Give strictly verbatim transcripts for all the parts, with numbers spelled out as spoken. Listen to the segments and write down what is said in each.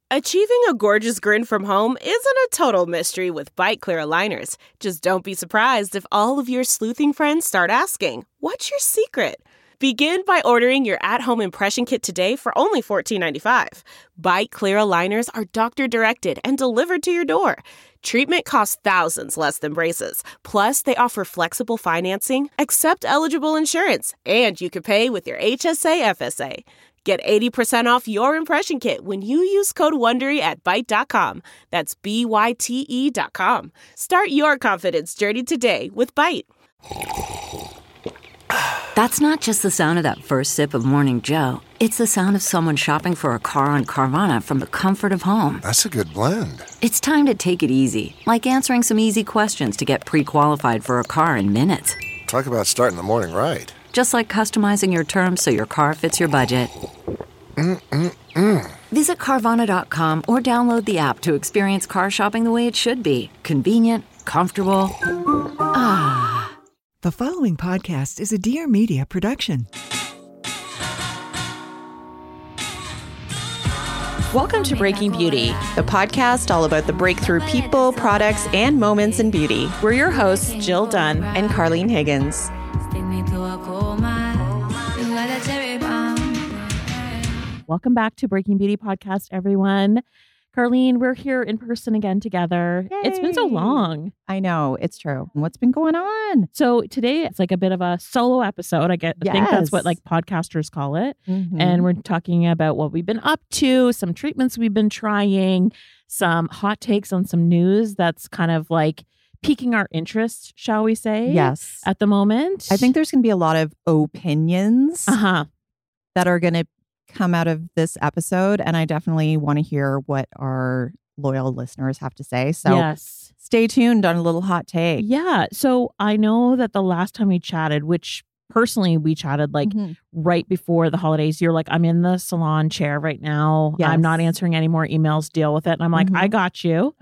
Achieving a gorgeous grin from home isn't a total mystery with Byte Clear aligners. Just don't be surprised if all of your sleuthing friends start asking, "What's your secret?" Begin by ordering your at-home impression kit today for only fourteen ninety-five. Byte Clear aligners are doctor-directed and delivered to your door. Treatment costs thousands less than braces. Plus, they offer flexible financing, accept eligible insurance, and you can pay with your H S A F S A. Get eighty percent off your impression kit when you use code WONDERY at byte dot com. That's B Y T E dot com. Start your confidence journey today with Byte. That's not just the sound of that first sip of Morning Joe. It's the sound of someone shopping for a car on Carvana from the comfort of home. That's a good blend. It's time to take it easy, like answering some easy questions to get pre-qualified for a car in minutes. Talk about starting the morning right. Just like customizing your terms so your car fits your budget. Mm-mm-mm. Visit Carvana dot com or download the app to experience car shopping the way it should be. Convenient, comfortable. Ah. The following podcast is a Dear Media production. Welcome to Breaking Beauty, the podcast all about the breakthrough people, products, and moments in beauty. We're your hosts, Jill Dunn and Carlene Higgins. Welcome back to Breaking Beauty Podcast, everyone. Carlene, we're here in person again together. Yay. It's been so long. I know, it's true. What's been going on? So today it's like a bit of a solo episode. I get, I think that's what like podcasters call it. Mm-hmm. And we're talking about what we've been up to, some treatments we've been trying, some hot takes on some news that's kind of like piquing our interest, shall we say? Yes. At the moment. I think there's going to be a lot of opinions uh-huh. that are going to come out of this episode. And I definitely want to hear what our loyal listeners have to say. So yes. Stay tuned on a little hot take. Yeah. So I know that the last time we chatted, which personally we chatted like mm-hmm. right before the holidays, you're like, I'm in the salon chair right now. Yes. I'm not answering any more emails. Deal with it. And I'm like, mm-hmm. I got you.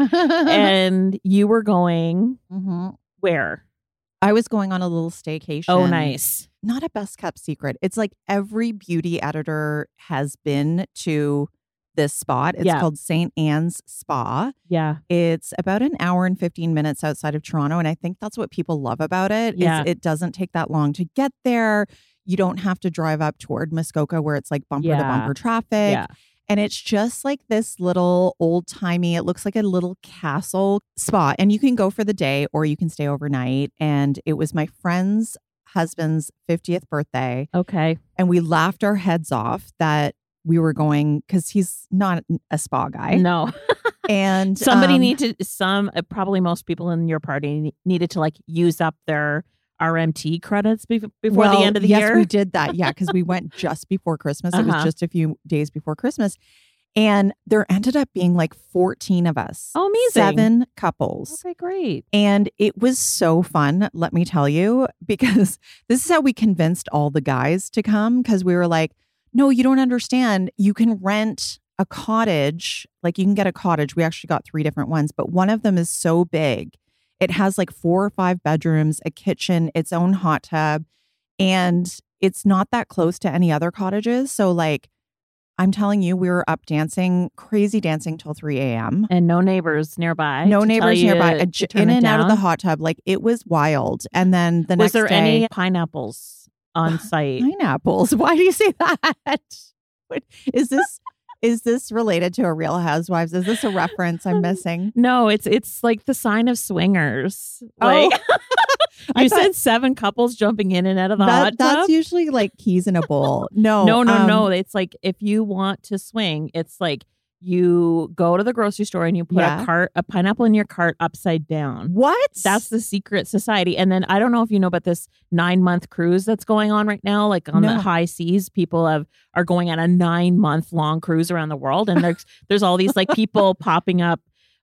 And you were going mm-hmm. where? I was going on a little staycation. Oh, nice. Not a best kept secret. It's like every beauty editor has been to this spot. It's yeah. called Saint Anne's Spa. Yeah. It's about an hour and fifteen minutes outside of Toronto. And I think that's what people love about it. Yeah. Is it doesn't take that long to get there. You don't have to drive up toward Muskoka where it's like bumper yeah. to bumper traffic. Yeah. And it's just like this little old timey, it looks like a little castle spot. And you can go for the day or you can stay overnight. And it was my friend's husband's fiftieth birthday. Okay. And we laughed our heads off that we were going because he's not a spa guy. No. And somebody um, needed some, uh, probably most people in your party needed to like use up their R M T credits be- before well, the end of the yes, year. Yes, we did that. Yeah, because we went just before Christmas. Uh-huh. It was just a few days before Christmas. And there ended up being like fourteen of us. Oh, amazing. Seven couples. Okay, great. And it was so fun, let me tell you, because this is how we convinced all the guys to come. Because we were like, no, you don't understand. You can rent a cottage. Like you can get a cottage. We actually got three different ones, but one of them is so big. It has like four or five bedrooms, a kitchen, its own hot tub. And it's not that close to any other cottages. So like, I'm telling you, we were up dancing, crazy dancing till three a.m. And no neighbors nearby. No neighbors nearby. A, to in and down. out of the hot tub. Like it was wild. And then the was next there day, any pineapples on site? Pineapples? Why do you say that? What, is this is this related to a Real Housewives? Is this a reference I'm missing? No, it's it's like the sign of swingers. Like Oh. you thought- said seven couples jumping in and out of the That, hot tub. that's usually like keys in a bowl. No, no, no, um, no. It's like if you want to swing, it's like you go to the grocery store and you put Yeah. a cart, a pineapple in your cart upside down. What? That's the secret society. And then I don't know if you know about this nine month cruise that's going on right now, like on No. the high seas. People have are going on a nine month long cruise around the world, and there's there's all these like people popping up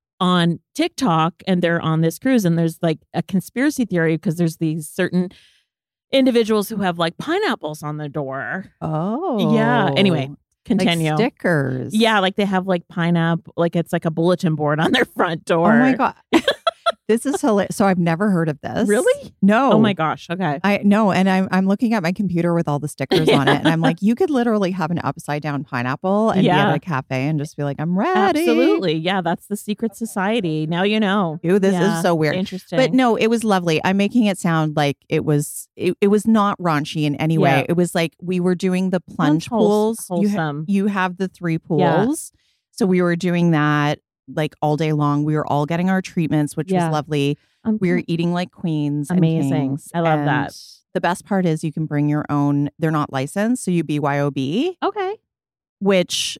on TikTok, and they're on this cruise, and there's like a conspiracy theory because there's these certain individuals who have like pineapples on their door. Oh, Yeah. Anyway, continue. Like stickers. Yeah, like they have like pineapple, like it's like a bulletin board on their front door. Oh my God. This is hilarious. So I've never heard of this. Really? No. Oh my gosh. Okay. I no, and I'm I'm looking at my computer with all the stickers on it, and I'm like, you could literally have an upside down pineapple and Yeah. be at a cafe and just be like, I'm ready. Absolutely. Yeah, that's the secret society. Now you know. Ew, this Yeah, is so weird. Interesting. But no, it was lovely. I'm making it sound like it was it, it was not raunchy in any way. Yeah. It was like we were doing the plunge Sounds wholes- pools. You, ha- wholesome. you have the three pools. Yeah. So we were doing that like all day long. We were all getting our treatments, which Yeah. was lovely. Um, We were eating like queens. and Amazing. kings, I love and that. The best part is you can bring your own, they're not licensed. So you B Y O B, okay. which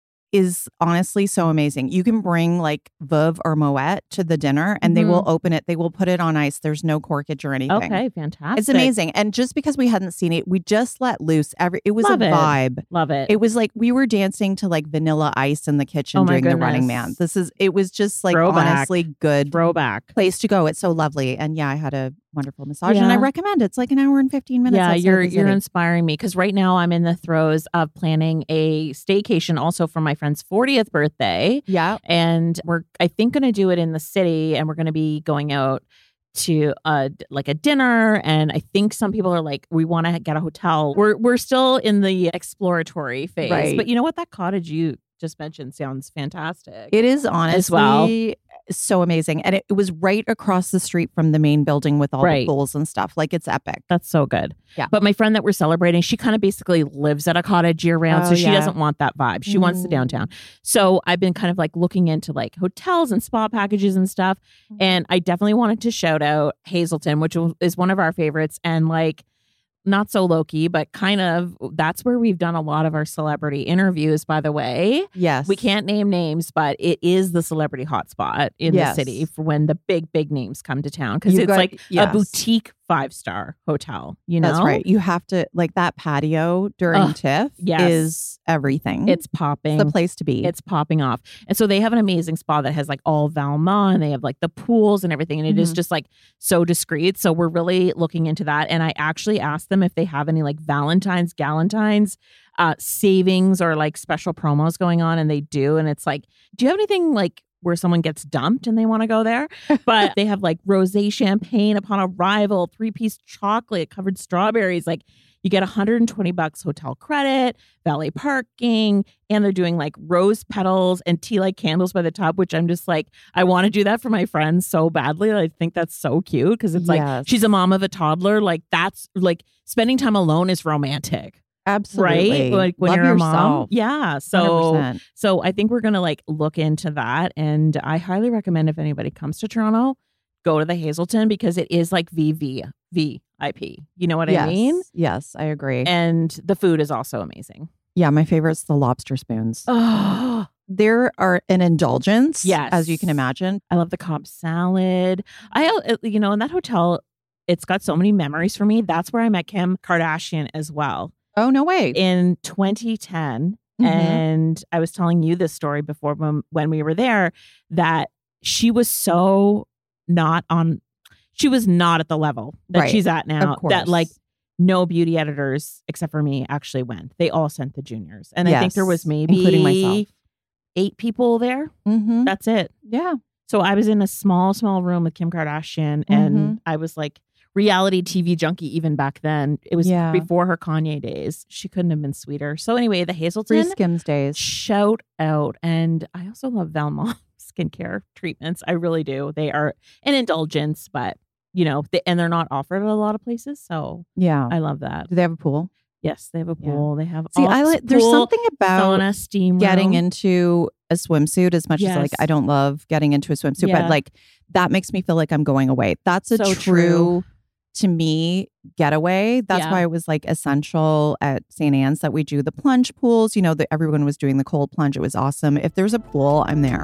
is honestly so amazing. You can bring like Veuve or Moet to the dinner and they will open it. They will put it on ice. There's no corkage or anything. Okay. Fantastic. It's amazing. And just because we hadn't seen it, we just let loose. Every It was Love a it. vibe. Love it. It was like we were dancing to like Vanilla Ice in the kitchen Oh my doing the Running goodness. Man. This is, it was just like Throwback. honestly good Throwback. place to go. It's so lovely. And yeah, I had a wonderful massage and I Yeah. recommend it. It's like an hour and fifteen minutes. Yeah, outside you're the you're city. inspiring me because right now I'm in the throes of planning a staycation also for my friend's fortieth birthday. Yeah. And we're I think going to do it in the city and we're going to be going out to uh like a dinner, and I think some people are like, we want to get a hotel. We're we're still in the exploratory phase. Right. But you know what, that cottage you just mentioned sounds fantastic. It is honestly well. so amazing. And it, it was right across the street from the main building with all Right. the pools and stuff. Like it's epic. That's so good. Yeah. But my friend that we're celebrating, she kind of basically lives at a cottage year round. Oh, so she yeah. doesn't want that vibe. She wants the Mm. downtown. So I've been kind of like looking into like hotels and spa packages and stuff. Mm-hmm. And I definitely wanted to shout out Hazelton, which is one of our favorites. And like, not so low key, but kind of that's where we've done a lot of our celebrity interviews, by the way. Yes. We can't name names, but it is the celebrity hotspot in Yes. the city for when the big, big names come to town. Because You it's got- like yes. a boutique five star hotel, you know? That's right. You have to, like that patio during Ugh, TIFF yes. is everything. It's popping. It's the place to be. It's popping off. And so they have an amazing spa that has like all Valmont and they have like the pools and everything. And it is Mhm. just like so discreet. So we're really looking into that. And I actually asked them if they have any like Valentine's, Galentine's uh, savings or like special promos going on. And they do. And it's like, do you have anything like where someone gets dumped and they want to go there? But they have like rosé champagne upon arrival, three piece chocolate covered strawberries. Like you get one hundred twenty bucks hotel credit, valet parking, and they're doing like rose petals and tea light candles by the tub, which I'm just like, I want to do that for my friends so badly. I think that's so cute because it's like Yes. she's a mom of a toddler. Like that's like spending time alone is romantic. Absolutely. Right? Like when Love you're a mom. yourself. Yeah. So one hundred percent. so I think we're gonna like look into that. And I highly recommend if anybody comes to Toronto, go to the Hazelton because it is like V V V I P. You know what yes. I mean? Yes, I agree. And the food is also amazing. yeah, my favorite's the lobster spoons. Oh, There are an indulgence, Yes. as you can imagine. I love the Cobb salad. I, uh, you know, in that hotel, it's got so many memories for me. That's where I met Kim Kardashian as well Oh, no way. in twenty ten. Mhm. And I was telling you this story before when, when we were there that she was so not on, she was not at the level that Right. she's at now. Of course. That like no beauty editors except for me actually went. They all sent the juniors. And I think there was Yes, maybe including myself. eight people there. Mhm. That's it. Yeah. So I was in a small, small room with Kim Kardashian, and Mm-hmm. I was like reality T V junkie even back then. It was Yeah. before her Kanye days. She couldn't have been sweeter. So anyway, the Free Hazelton, Skims days. shout out. And I also love Valmont skincare treatments. I really do. They are an indulgence, but you know, they, and they're not offered at a lot of places. So Yeah. I love that. Do they have a pool? Yes, they have a Yeah. pool. They have See, all- I like, there's pool, something about sauna, steam getting room. into a swimsuit as much as like Yes. I don't love getting into a swimsuit, Yeah. but like that makes me feel like I'm going away. That's a So true, true. to me, getaway. That's Yeah. why it was like essential at Saint Anne's that we do the plunge pools. You know, that everyone was doing the cold plunge. It was awesome. If there's a pool, I'm there.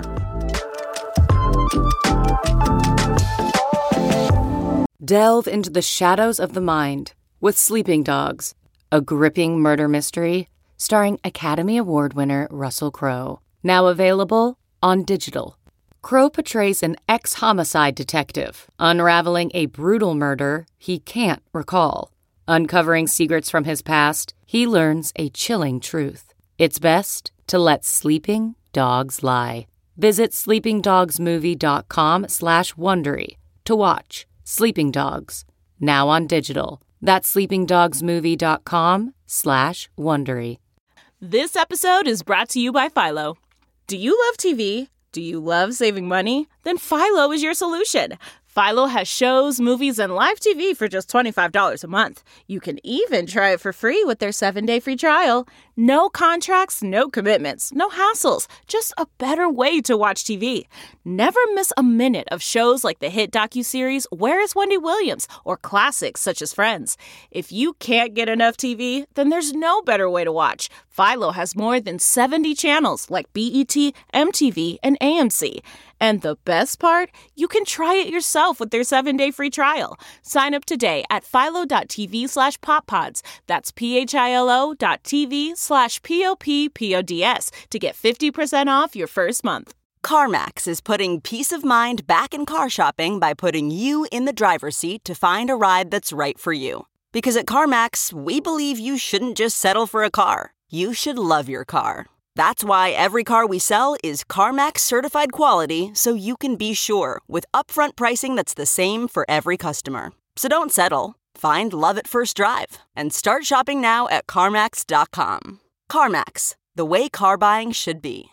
Delve into the shadows of the mind with Sleeping Dogs, a gripping murder mystery starring Academy Award winner Russell Crowe. Now available on digital. Crowe portrays an ex-homicide detective unraveling a brutal murder he can't recall. Uncovering secrets from his past, he learns a chilling truth. It's best to let sleeping dogs lie. Visit sleepingdogsmovie.com slash Wondery to watch Sleeping Dogs, now on digital. That's sleepingdogsmovie.com slash Wondery. This episode is brought to you by Philo. Do you love T V? Do you love saving money? Then Philo is your solution. Philo has shows, movies, and live T V for just twenty-five dollars a month. You can even try it for free with their seven-day free trial. No contracts, no commitments, no hassles. Just a better way to watch T V. Never miss a minute of shows like the hit docuseries Where is Wendy Williams? Or classics such as Friends. If you can't get enough T V, then there's no better way to watch. Philo has more than seventy channels like B E T, M T V, and A M C. And the best part? You can try it yourself with their seven-day free trial. Sign up today at philo.tv slash poppods. That's P-H-I-L-O dot TV slash P-O-P-P-O-D-S to get fifty percent off your first month. CarMax is putting peace of mind back in car shopping by putting you in the driver's seat to find a ride that's right for you. Because at CarMax, we believe you shouldn't just settle for a car. You should love your car. That's why every car we sell is CarMax certified quality, so you can be sure with upfront pricing that's the same for every customer. So don't settle. Find love at first drive and start shopping now at CarMax dot com. CarMax, the way car buying should be.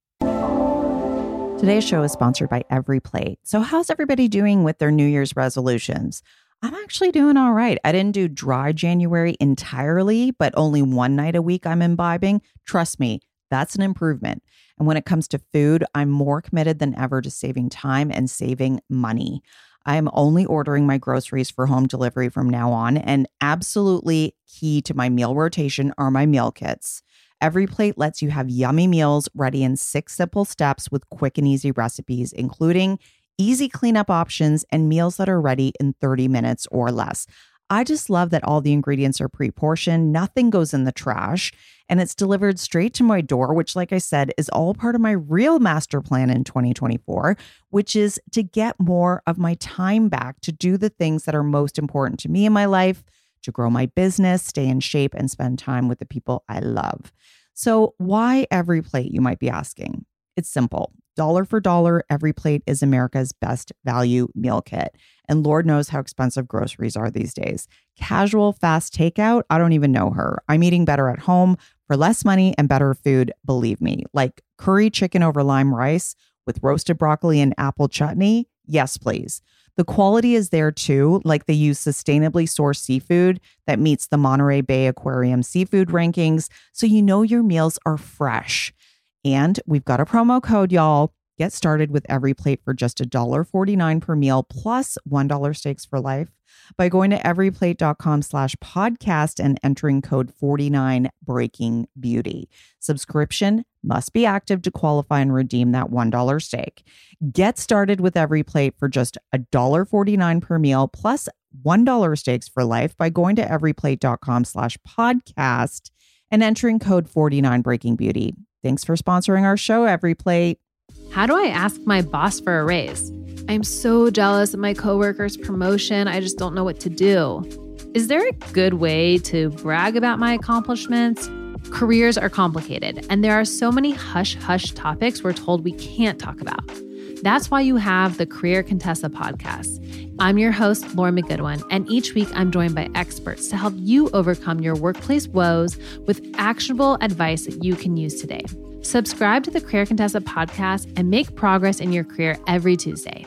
Today's show is sponsored by EveryPlate. So how's everybody doing with their New Year's resolutions? I'm actually doing all right. I didn't do dry January entirely, but only one night a week I'm imbibing. Trust me, that's an improvement. And when it comes to food, I'm more committed than ever to saving time and saving money. I'm only ordering my groceries for home delivery from now on, and absolutely key to my meal rotation are my meal kits. EveryPlate lets you have yummy meals ready in six simple steps with quick and easy recipes, including easy cleanup options and meals that are ready in thirty minutes or less. I just love that all the ingredients are pre-portioned, nothing goes in the trash, and it's delivered straight to my door, which, like I said, is all part of my real master plan in twenty twenty-four, which is to get more of my time back to do the things that are most important to me in my life, to grow my business, stay in shape, and spend time with the people I love. So why EveryPlate, you might be asking? It's simple. Dollar for dollar, EveryPlate is America's best value meal kit. And Lord knows how expensive groceries are these days. Casual, fast takeout, I don't even know her. I'm eating better at home for less money and better food, believe me. Like curry chicken over lime rice with roasted broccoli and apple chutney. Yes, please. The quality is there too. Like they use sustainably sourced seafood that meets the Monterey Bay Aquarium seafood rankings. So you know your meals are fresh. And we've got a promo code, y'all. Get started with EveryPlate for just one dollar forty-nine per meal plus one dollar steaks for life by going to everyplate.com slash podcast and entering code forty-nine Breaking Beauty. Subscription must be active to qualify and redeem that one dollar steak. Get started with EveryPlate for just one dollar forty-nine per meal plus one dollar steaks for life by going to everyplate.com slash podcast and entering code forty-nine Breaking Beauty. Thanks for sponsoring our show, EveryPlate. How do I ask my boss for a raise? I'm so jealous of my coworker's promotion. I just don't know what to do. Is there a good way to brag about my accomplishments? Careers are complicated, and there are so many hush-hush topics we're told we can't talk about. That's why you have the Career Contessa podcast. I'm your host, Lauren McGoodwin, and each week I'm joined by experts to help you overcome your workplace woes with actionable advice that you can use today. Subscribe to the Career Contessa podcast and make progress in your career every Tuesday.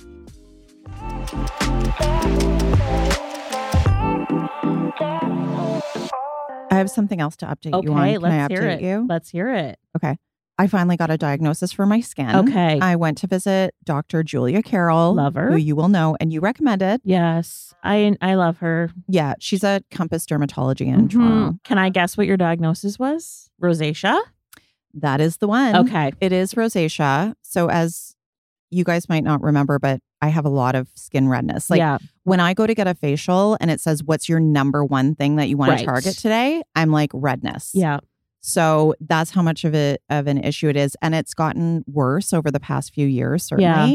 I have something else to update Okay, you on. Can let's I update hear it. you? Let's hear it. Okay. I finally got a diagnosis for my skin. Okay. I went to visit Doctor Julia Carroll. Love her. Who you will know, and you recommended. Yes, I I love her. Yeah, she's at Compass Dermatology in Mhm. Toronto. Can I guess what your diagnosis was? Rosacea? That is the one. Okay. It is rosacea. So as you guys might not remember, but I have a lot of skin redness. Like yeah. when I go to get a facial and it says, what's your number one thing that you want Right. to target today? I'm like redness. Yeah. So that's how much of it of an issue it is. And it's gotten worse over the past few years, certainly. Yeah.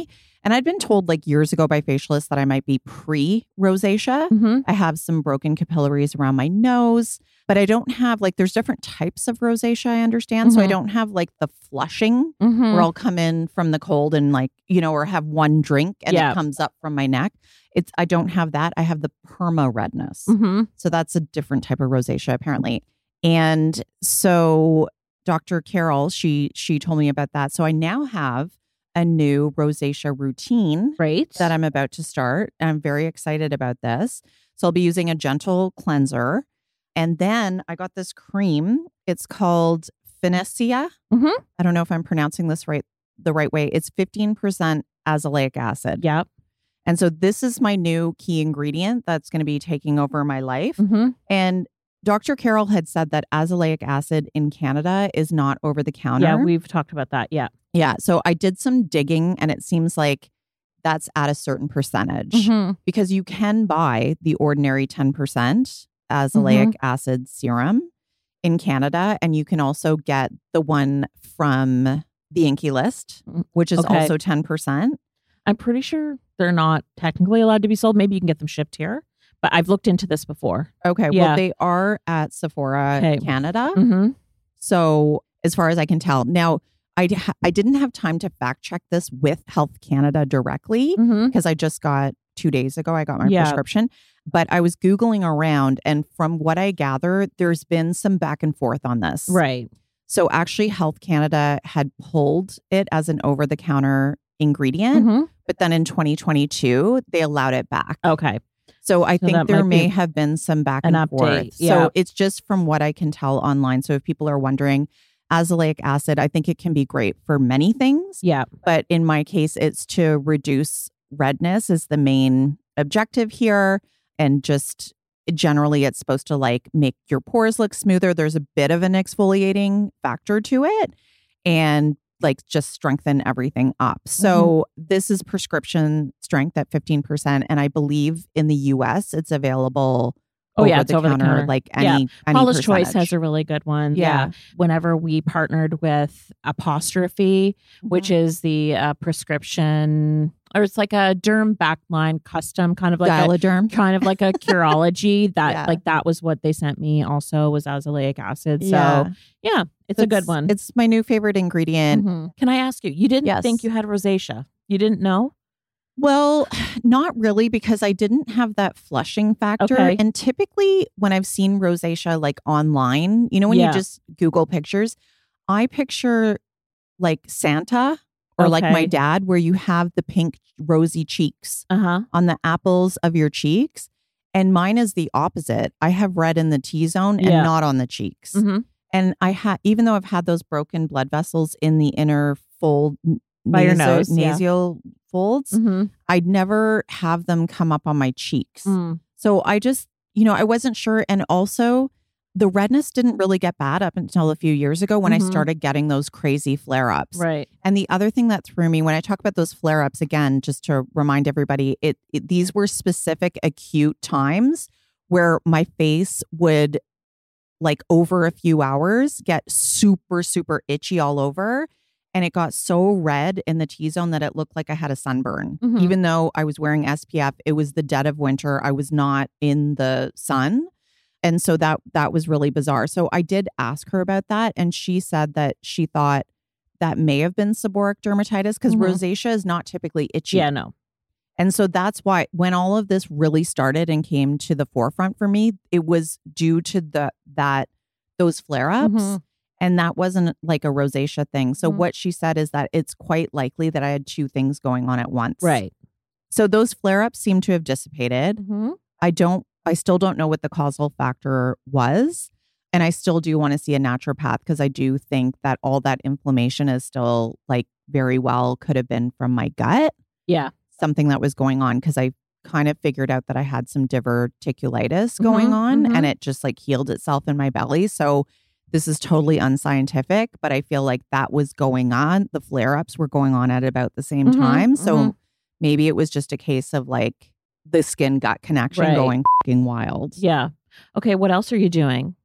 And I'd been told like years ago by facialists that I might be pre-rosacea. Mm-hmm. I have some broken capillaries around my nose, but I don't have like, there's different types of rosacea, I understand. So I Mhm. don't have like the flushing Mm-hmm. where I'll come in from the cold and like, you know, or have one drink and Yeah. it comes up from my neck. It's, I don't have that. I have the perma redness. Mm-hmm. So that's a different type of rosacea apparently. And so Doctor Carol, she, she told me about that. So I now have a new rosacea routine Great. that I'm about to start. I'm very excited about this. So I'll be using a gentle cleanser. And then I got this cream. It's called Finecia. Mhm. I don't know if I'm pronouncing this right the right way. It's fifteen percent azelaic acid. Yep. And so this is my new key ingredient that's going to be taking over my life. Mm-hmm. And Doctor Carol had said that azelaic acid in Canada is not over the counter. Yeah, we've talked about that. Yeah. Yeah. So I did some digging and it seems like that's at a certain percentage Mm-hmm. because you can buy the ordinary ten percent azelaic Mm-hmm. acid serum in Canada. And you can also get the one from the Inky List, which is Okay. also ten percent. I'm pretty sure they're not technically allowed to be sold. Maybe you can get them shipped here, but I've looked into this before. Okay. Yeah. Well, they are at Sephora Okay. Canada. Mm-hmm. So as far as I can tell, now I, d- I didn't have time to fact check this with Health Canada directly Mm-hmm. because I just got two days ago, I got my Yeah. prescription, but I was Googling around. And from what I gather, there's been some back and forth on this. Right. So actually Health Canada had pulled it as an over the counter ingredient, Mm-hmm. but then in twenty twenty-two, they allowed it back. Okay. So I So think that there might may be have been some back an and update, forth. yeah. So it's just from what I can tell online. So if people are wondering, azelaic acid, I think it can be great for many things. Yeah. But in my case, it's to reduce redness is the main objective here. And just generally, it's supposed to like make your pores look smoother. There's a bit of an exfoliating factor to it. And like just strengthen everything up. So this is prescription strength at fifteen percent. And I believe in the U S it's available Oh, over yeah, it's the over the counter, counter. like any, Yeah. any Paula's Choice percentage. has a really good one. Yeah. Whenever we partnered with Apostrophe, which is the uh, prescription, or it's like a derm backline custom, kind of like a Dialoderm. kind of like a Curology. That Yeah. like that was what they sent me. Also was azelaic acid. So Yeah. yeah, it's a good one. It's my new favorite ingredient. Mhm. Can I ask you? You didn't Yes. think you had rosacea? You didn't know? Well, not really, because I didn't have that flushing factor. Okay. And typically when I've seen rosacea like online, you know, when Yeah. you just Google pictures, I picture like Santa or like my Okay. dad, where you have the pink rosy cheeks Uh huh. on the apples of your cheeks. And mine is the opposite. I have red in the T-zone and Yeah. not on the cheeks. Mm-hmm. And I had, even though I've had those broken blood vessels in the inner fold, n- By your naso- nose, yeah. nasal folds, Mm-hmm. I'd never have them come up on my cheeks. Mm. So I just, you know, I wasn't sure. And also, the redness didn't really get bad up until a few years ago when Mhm. I started getting those crazy flare ups. Right. And the other thing that threw me when I talk about those flare ups, again, just to remind everybody, it, it these were specific acute times where my face would, like over a few hours, get super, super itchy all over. And it got so red in the T-zone that it looked like I had a sunburn. Mhm. Even though I was wearing S P F, it was the dead of winter. I was not in the sun. And so that that was really bizarre. So I did ask her about that. And she said that she thought that may have been seborrheic dermatitis because Mhm. rosacea is not typically itchy. Yeah. No. And so that's why when all of this really started and came to the forefront for me, it was due to the that those flare-ups. Mhm. And that wasn't like a rosacea thing. So Mhm. what she said is that it's quite likely that I had two things going on at once. Right. So those flare-ups seem to have dissipated. Mm-hmm. I don't I still don't know what the causal factor was. And I still do want to see a naturopath because I do think that all that inflammation is still like very well could have been from my gut. Yeah. Something that was going on because I kind of figured out that I had some diverticulitis going Mhm, on mhm. and it just like healed itself in my belly. So this is totally unscientific, but I feel like that was going on. The flare-ups were going on at about the same Mhm, time. So mhm. maybe it was just a case of like the skin gut connection Right. going fucking wild. Yeah. Okay. What else are you doing?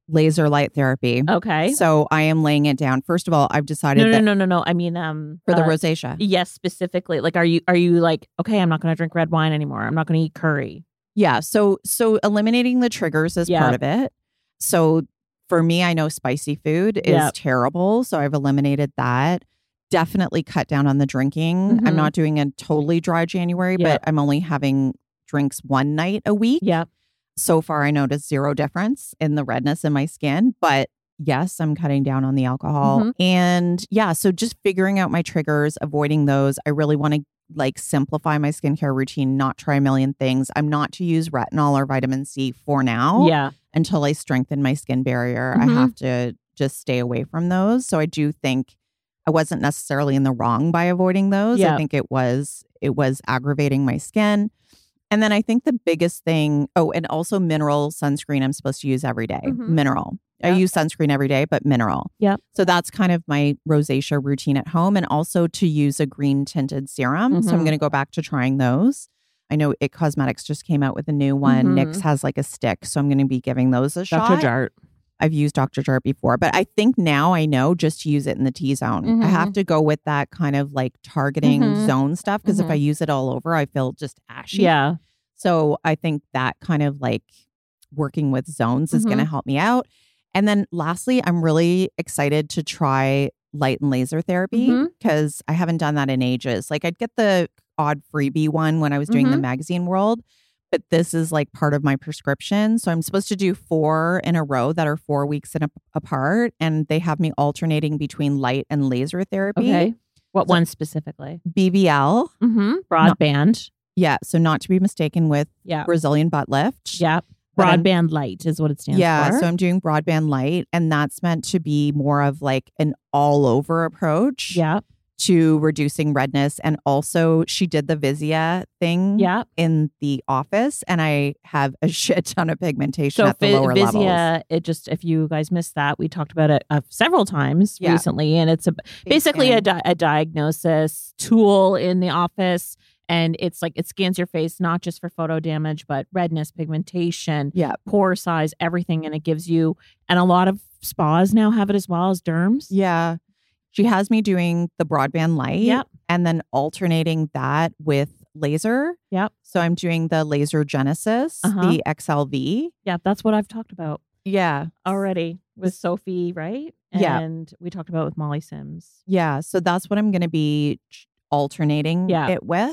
laser light therapy. Okay. So I am laying it down. First of all, I've decided No, no, that no, no, no. I mean, um, for the uh, rosacea. Yes, specifically. Like, are you are you like, okay, I'm not going to drink red wine anymore. I'm not going to eat curry. Yeah. So so eliminating the triggers is Yeah. part of it. So for me, I know spicy food is Yep. terrible. So I've eliminated that. Definitely cut down on the drinking. Mhm. I'm not doing a totally dry January, Yep. but I'm only having drinks one night a week. Yeah. So far, I noticed zero difference in the redness in my skin. But yes, I'm cutting down on the alcohol. Mhm. And yeah, so just figuring out my triggers, avoiding those. I really want to like simplify my skincare routine, not try a million things. I'm not to use retinol or vitamin C for now Yeah. until I strengthen my skin barrier. Mhm. I have to just stay away from those. So I do think I wasn't necessarily in the wrong by avoiding those. Yeah. I think it was it was aggravating my skin. And then I think the biggest thing, oh, and also mineral sunscreen I'm supposed to use every day. Mhm. Mineral. I Yep. use sunscreen every day, but mineral. Yep. So that's kind of my rosacea routine at home, and also to use a green tinted serum. So I'm Mhm. going to go back to trying those. I know It Cosmetics just came out with a new one. Mhm. NYX has like a stick. So I'm going to be giving those a shot. Doctor Jart. I've used Doctor Jart before, but I think now I know just to use it in the T-zone. I Mhm. have to go with that kind of like targeting Mhm. zone stuff because Mhm. if I use it all over, I feel just ashy. Yeah. So I think that kind of like working with zones is Mhm. going to help me out. And then lastly, I'm really excited to try light and laser therapy Mhm. because I haven't done that in ages. Like I'd get the odd freebie one when I was doing the Mhm. magazine world, but this is like part of my prescription. So I'm supposed to do four in a row that are four weeks in a, apart. And they have me alternating between light and laser therapy. Okay. What So- one specifically? B B L. Mm-hmm. Broadband. Yeah. So not to be mistaken with Yeah. Brazilian butt lift. Yeah. But I'm- Broadband light is what it stands yeah, for. so I'm doing broadband light, and that's meant to be more of like an all over approach yeah. to reducing redness. And also, she did the Vizia thing Yeah. in the office, and I have a shit ton of pigmentation So at the Vi- lower levels. Vizia, it just, if you guys missed that, we talked about it uh, several times Yeah. recently, and it's a basically a, scan. di- a diagnosis tool in the office. And it's like it scans your face, not just for photo damage, but redness, pigmentation, Yeah. pore size, everything. And it gives you, and a lot of spas now have it as well as derms. Yeah. She has me doing the broadband light Yep. and then alternating that with laser. Yep. So I'm doing the Laser Genesis, Uh-huh. the X L V. Yeah. That's what I've talked about Yeah. already with Sophie, right? Yeah. And we talked about with Molly Sims. Yeah. So that's what I'm going to be ch- alternating Yeah. it with.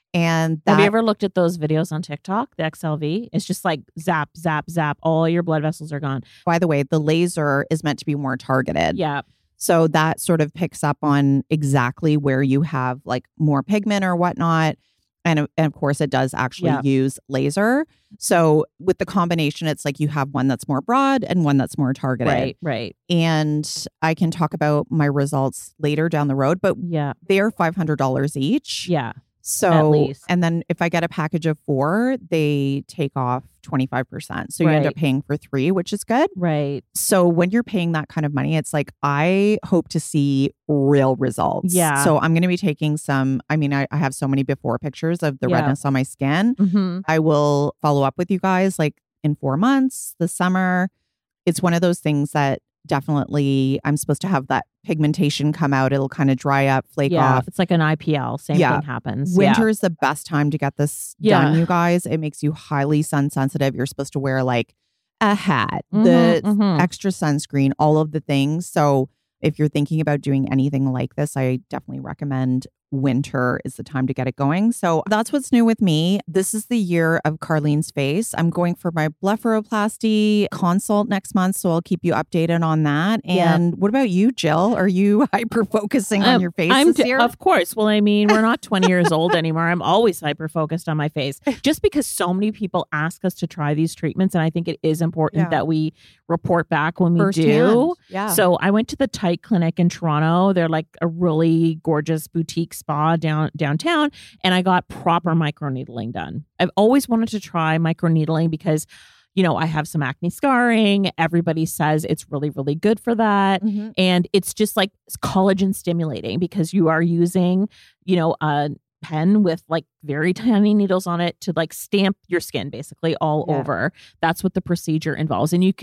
And that, Have you ever looked at those videos on TikTok, the X L V? It's just like zap, zap, zap. All your blood vessels are gone. by the way, the laser is meant to be more targeted. Yeah. So that sort of picks up on exactly where you have like more pigment or whatnot. And, and of course, it does actually Yeah. use laser. So with the combination, it's like you have one that's more broad and one that's more targeted. Right, right. And I can talk about my results later down the road, but Yeah. they're five hundred dollars each. Yeah. So, At least. and then if I get a package of four, they take off twenty-five percent. So you end Right. up paying for three, which is good. Right. So when you're paying that kind of money, it's like, I hope to see real results. Yeah. So I'm going to be taking some, I mean, I, I have so many before pictures of the Yeah. redness on my skin. Mm-hmm. I will follow up with you guys like in four months, the summer. It's one of those things that definitely I'm supposed to have that pigmentation come out. It'll kind of dry up, flake Yeah. off. It's like an I P L. Same Yeah. thing happens. Winter Yeah. is the best time to get this Yeah. done, you guys. It makes you highly sun sensitive. You're supposed to wear like a hat, Mhm, the mhm. extra sunscreen, all of the things. So if you're thinking about doing anything like this, I definitely recommend winter is the time to get it going. So that's what's new with me. This is the year of Carlene's face. I'm going for my blepharoplasty consult next month, so I'll keep you updated on that. Yeah. And what about you, Jill? Are you hyper focusing on Um, your face I'm this d- year? Of course. Well, I mean, we're not twenty years old anymore. I'm always hyper focused on my face just because so many people ask us to try these treatments. And I think it is important Yeah. that we report back when we Firsthand. do. Yeah. So I went to the Tight Clinic in Toronto. They're like a really gorgeous boutique spa down downtown, and I got proper microneedling done. I've always wanted to try microneedling because, you know, I have some acne scarring. Everybody says it's really, really good for that. Mhm. And it's just like collagen stimulating because you are using, you know, a pen with like very tiny needles on it to like stamp your skin basically all Yeah. over. That's what the procedure involves. And you can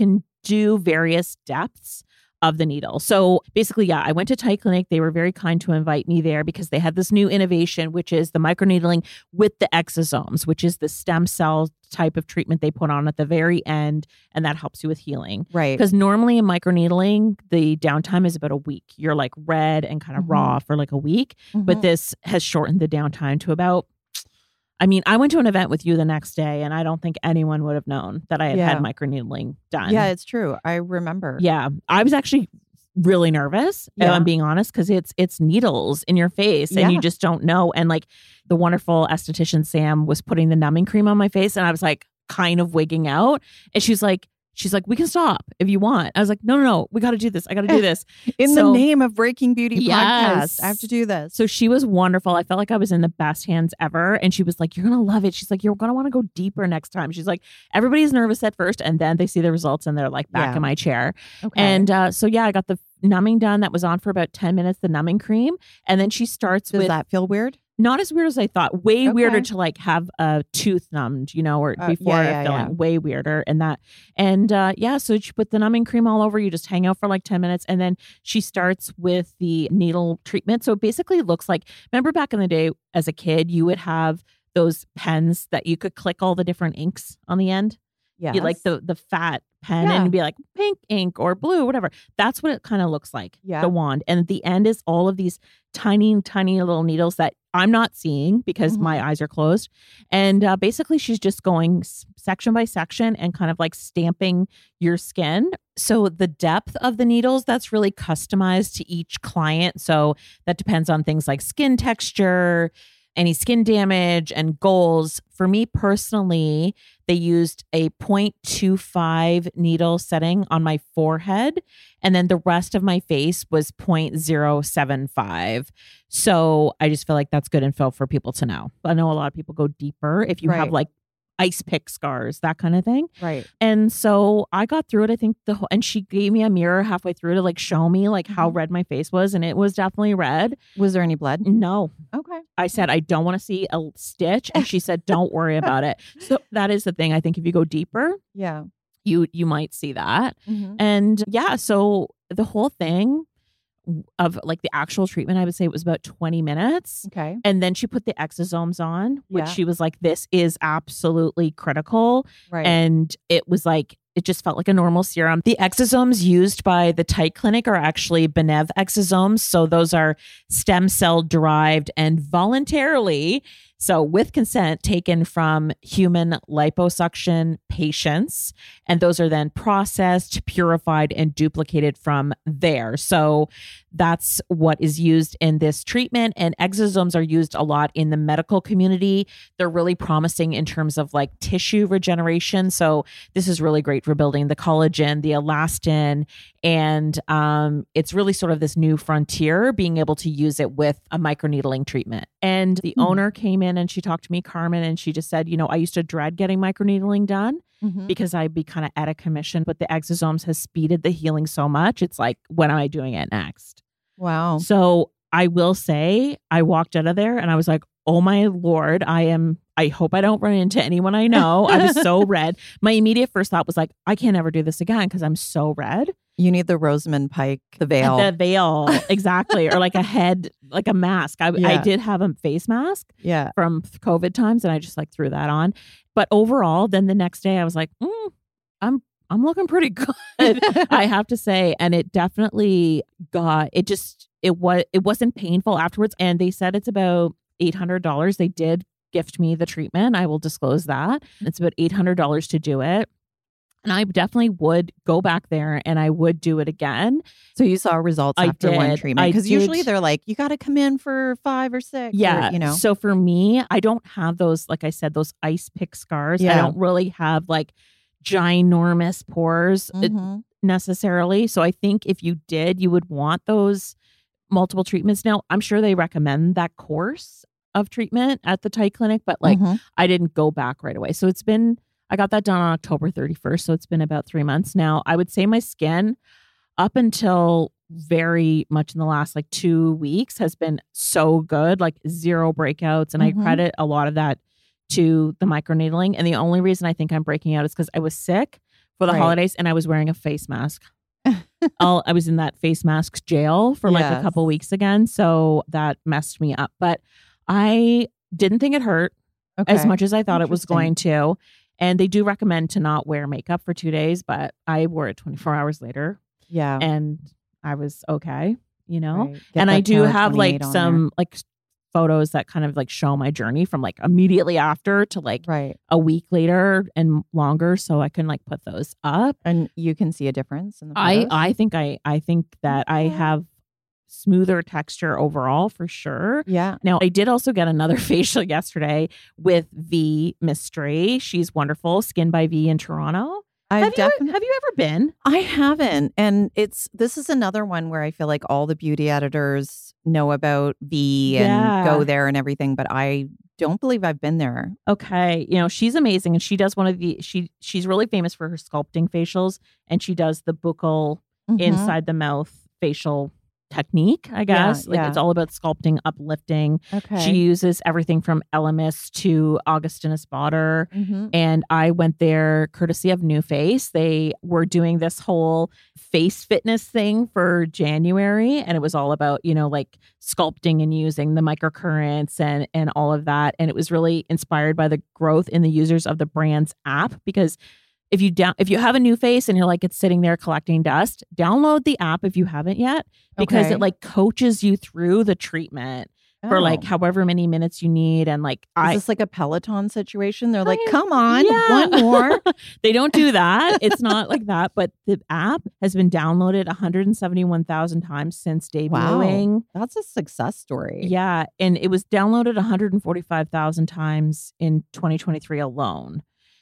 do various depths of the needle. So basically, yeah, I went to Tight Clinic. They were very kind to invite me there because they had this new innovation, which is the microneedling with the exosomes, which is the stem cell type of treatment they put on at the very end. And that helps you with healing. Right. Because normally in microneedling, the downtime is about a week. You're like red and kind of Mhm. raw for like a week. Mhm. But this has shortened the downtime to about, I mean, I went to an event with you the next day and I don't think anyone would have known that I had Yeah. had microneedling done. Yeah, it's true. I remember. Yeah. I was actually really nervous, if Yeah. I'm being honest, because it's it's needles in your face and Yeah. you just don't know. And like the wonderful esthetician Sam was putting the numbing cream on my face and I was like kind of wigging out. And she's like, she's like, we can stop if you want. I was like, no, no, no, we got to do this. I got to do this. In So- the name of Breaking Beauty Yes. podcast, I have to do this. So she was wonderful. I felt like I was in the best hands ever. And she was like, you're going to love it. She's like, you're going to want to go deeper next time. She's like, everybody's nervous at first and then they see the results and they're like back Yeah. in my chair. Okay. And uh, so, yeah, I got the numbing done. That was on for about ten minutes, the numbing cream. And then she starts does with that feel weird? not as weird as I thought, way Okay. weirder to like have a tooth numbed, you know, or Uh, before yeah, a yeah, filling, yeah. way weirder and that. And uh, yeah, so she put the numbing cream all over. You just hang out for like ten minutes. And then she starts with the needle treatment. So it basically looks like, remember back in the day as a kid, you would have those pens that you could click all the different inks on the end. Yeah. You like the the fat pen Yeah. and be like pink ink or blue, whatever. That's what it kind of looks like. Yeah. The wand. And at the end is all of these tiny, tiny little needles that I'm not seeing because Mhm. my eyes are closed. And uh, basically, she's just going s- section by section and kind of like stamping your skin. So the depth of the needles, that's really customized to each client. So that depends on things like skin texture, any skin damage and goals. For me personally, they used a zero point two five needle setting on my forehead. And then the rest of my face was zero point zero seven five. So I just feel like that's good info for people to know. I know a lot of people go deeper if you have Right. like ice pick scars, that kind of thing. Right. And so I got through it. I think the whole, and she gave me a mirror halfway through to like show me like how Mhm. red my face was. And it was definitely red. Was there any blood? No, Okay. I said, I don't want to see a stitch. And she said, don't worry about it. So that is the thing. I think if you go deeper, Yeah. you you might see that. Mhm. And yeah, so the whole thing of like the actual treatment, I would say it was about twenty minutes. Okay. And then she put the exosomes on, which Yeah. she was like, this is absolutely critical. Right. And it was like, it just felt like a normal serum. The exosomes used by the Tight Clinic are actually Benev exosomes. So those are stem cell derived and voluntarily, so with consent, taken from human liposuction patients. And those are then processed, purified, and duplicated from there. So that's what is used in this treatment. And exosomes are used a lot in the medical community. They're really promising in terms of like tissue regeneration. So this is really great for building the collagen, the elastin, and um, it's really sort of this new frontier, being able to use it with a microneedling treatment. And the Hmm. owner came in and she talked to me, Carmen, and she just said, you know, I used to dread getting microneedling done Mhm. because I'd be kind of at a commission, but the exosomes has speeded the healing so much. It's like, when am I doing it next? Wow. So I will say, I walked out of there and I was like, oh my Lord, I am, I hope I don't run into anyone I know. I was so red. My immediate first thought was like, I can't ever do this again because I'm so red. You need the Rosamund Pike, the veil. The veil, exactly. Or like a head, like a mask. I, I Yeah. did have a face mask yeah. from COVID times and I just like threw that on. But overall, then the next day I was like, mm, I'm I'm looking pretty good. I have to say. And it definitely got, it just, it was, it wasn't painful afterwards. And they said it's about eight hundred dollars. They did gift me the treatment. I will disclose that. It's about eight hundred dollars to do it. And I definitely would go back there and I would do it again. So you saw results I after one did. treatment? I Because usually did. they're like, you got to come in for five or six. or, Yeah. you know. So for me, I don't have those, like I said, those ice pick scars. I Yeah. don't really have like ginormous pores uh, Mhm. necessarily. So I think if you did, you would want those multiple treatments. Now, I'm sure they recommend that course of treatment at the Tight Clinic, but like Mhm. I didn't go back right away. So it's been, I got that done on October thirty-first. So it's been about three months now. I would say my skin up until very much in the last like two weeks has been so good, like zero breakouts. And Mhm. I credit a lot of that to the microneedling. And the only reason I think I'm breaking out is because I was sick for the Right. holidays, and I was wearing a face mask. I'll, I was in that face mask jail for like Yes. a couple weeks again. So that messed me up. But I didn't think it hurt as Okay. much as I thought it was Interesting. going to. And they do recommend to not wear makeup for two days, but I wore it twenty-four hours later Yeah. and I was okay, you know? Right. Get And that I do Tower have like twenty-eight on some like photos that kind of like show my journey from like immediately after to like there. Right. a week later and longer. So I can like put those up. And you can see a difference in the I, photos? I think I, I think that I have smoother texture overall for sure. Yeah. Now, I did also get another facial yesterday with V Mystery. She's wonderful. Skin by V in Toronto. I've have, you, definitely have you ever been? I haven't. And it's this is another one where I feel like all the beauty editors know about V and Yeah. go there and everything, but I don't believe I've been there. Okay. You know, she's amazing. And she does one of the, she she's really famous for her sculpting facials. And she does the buccal Mhm. inside the mouth facial technique, I guess. like yeah. it's all about sculpting, uplifting. Okay. She uses everything from Elemis to Augustinus Bader. Mhm. And I went there courtesy of New Face. They were doing this whole face fitness thing for January. And it was all about, you know, like sculpting and using the microcurrents and, and all of that. And it was really inspired by the growth in the users of the brand's app. Because if you down, if you have a New Face and you're like, it's sitting there collecting dust, download the app if you haven't yet, because Okay. it like coaches you through the treatment for like Oh. however many minutes you need. And like, Is I, this like a Peloton situation? They're like, I- come on, Yeah. one more. They don't do that. It's not like that. But the app has been downloaded one hundred seventy-one thousand times since debuting. That's a success story. Yeah. And it was downloaded one hundred forty-five thousand times in twenty twenty-three alone.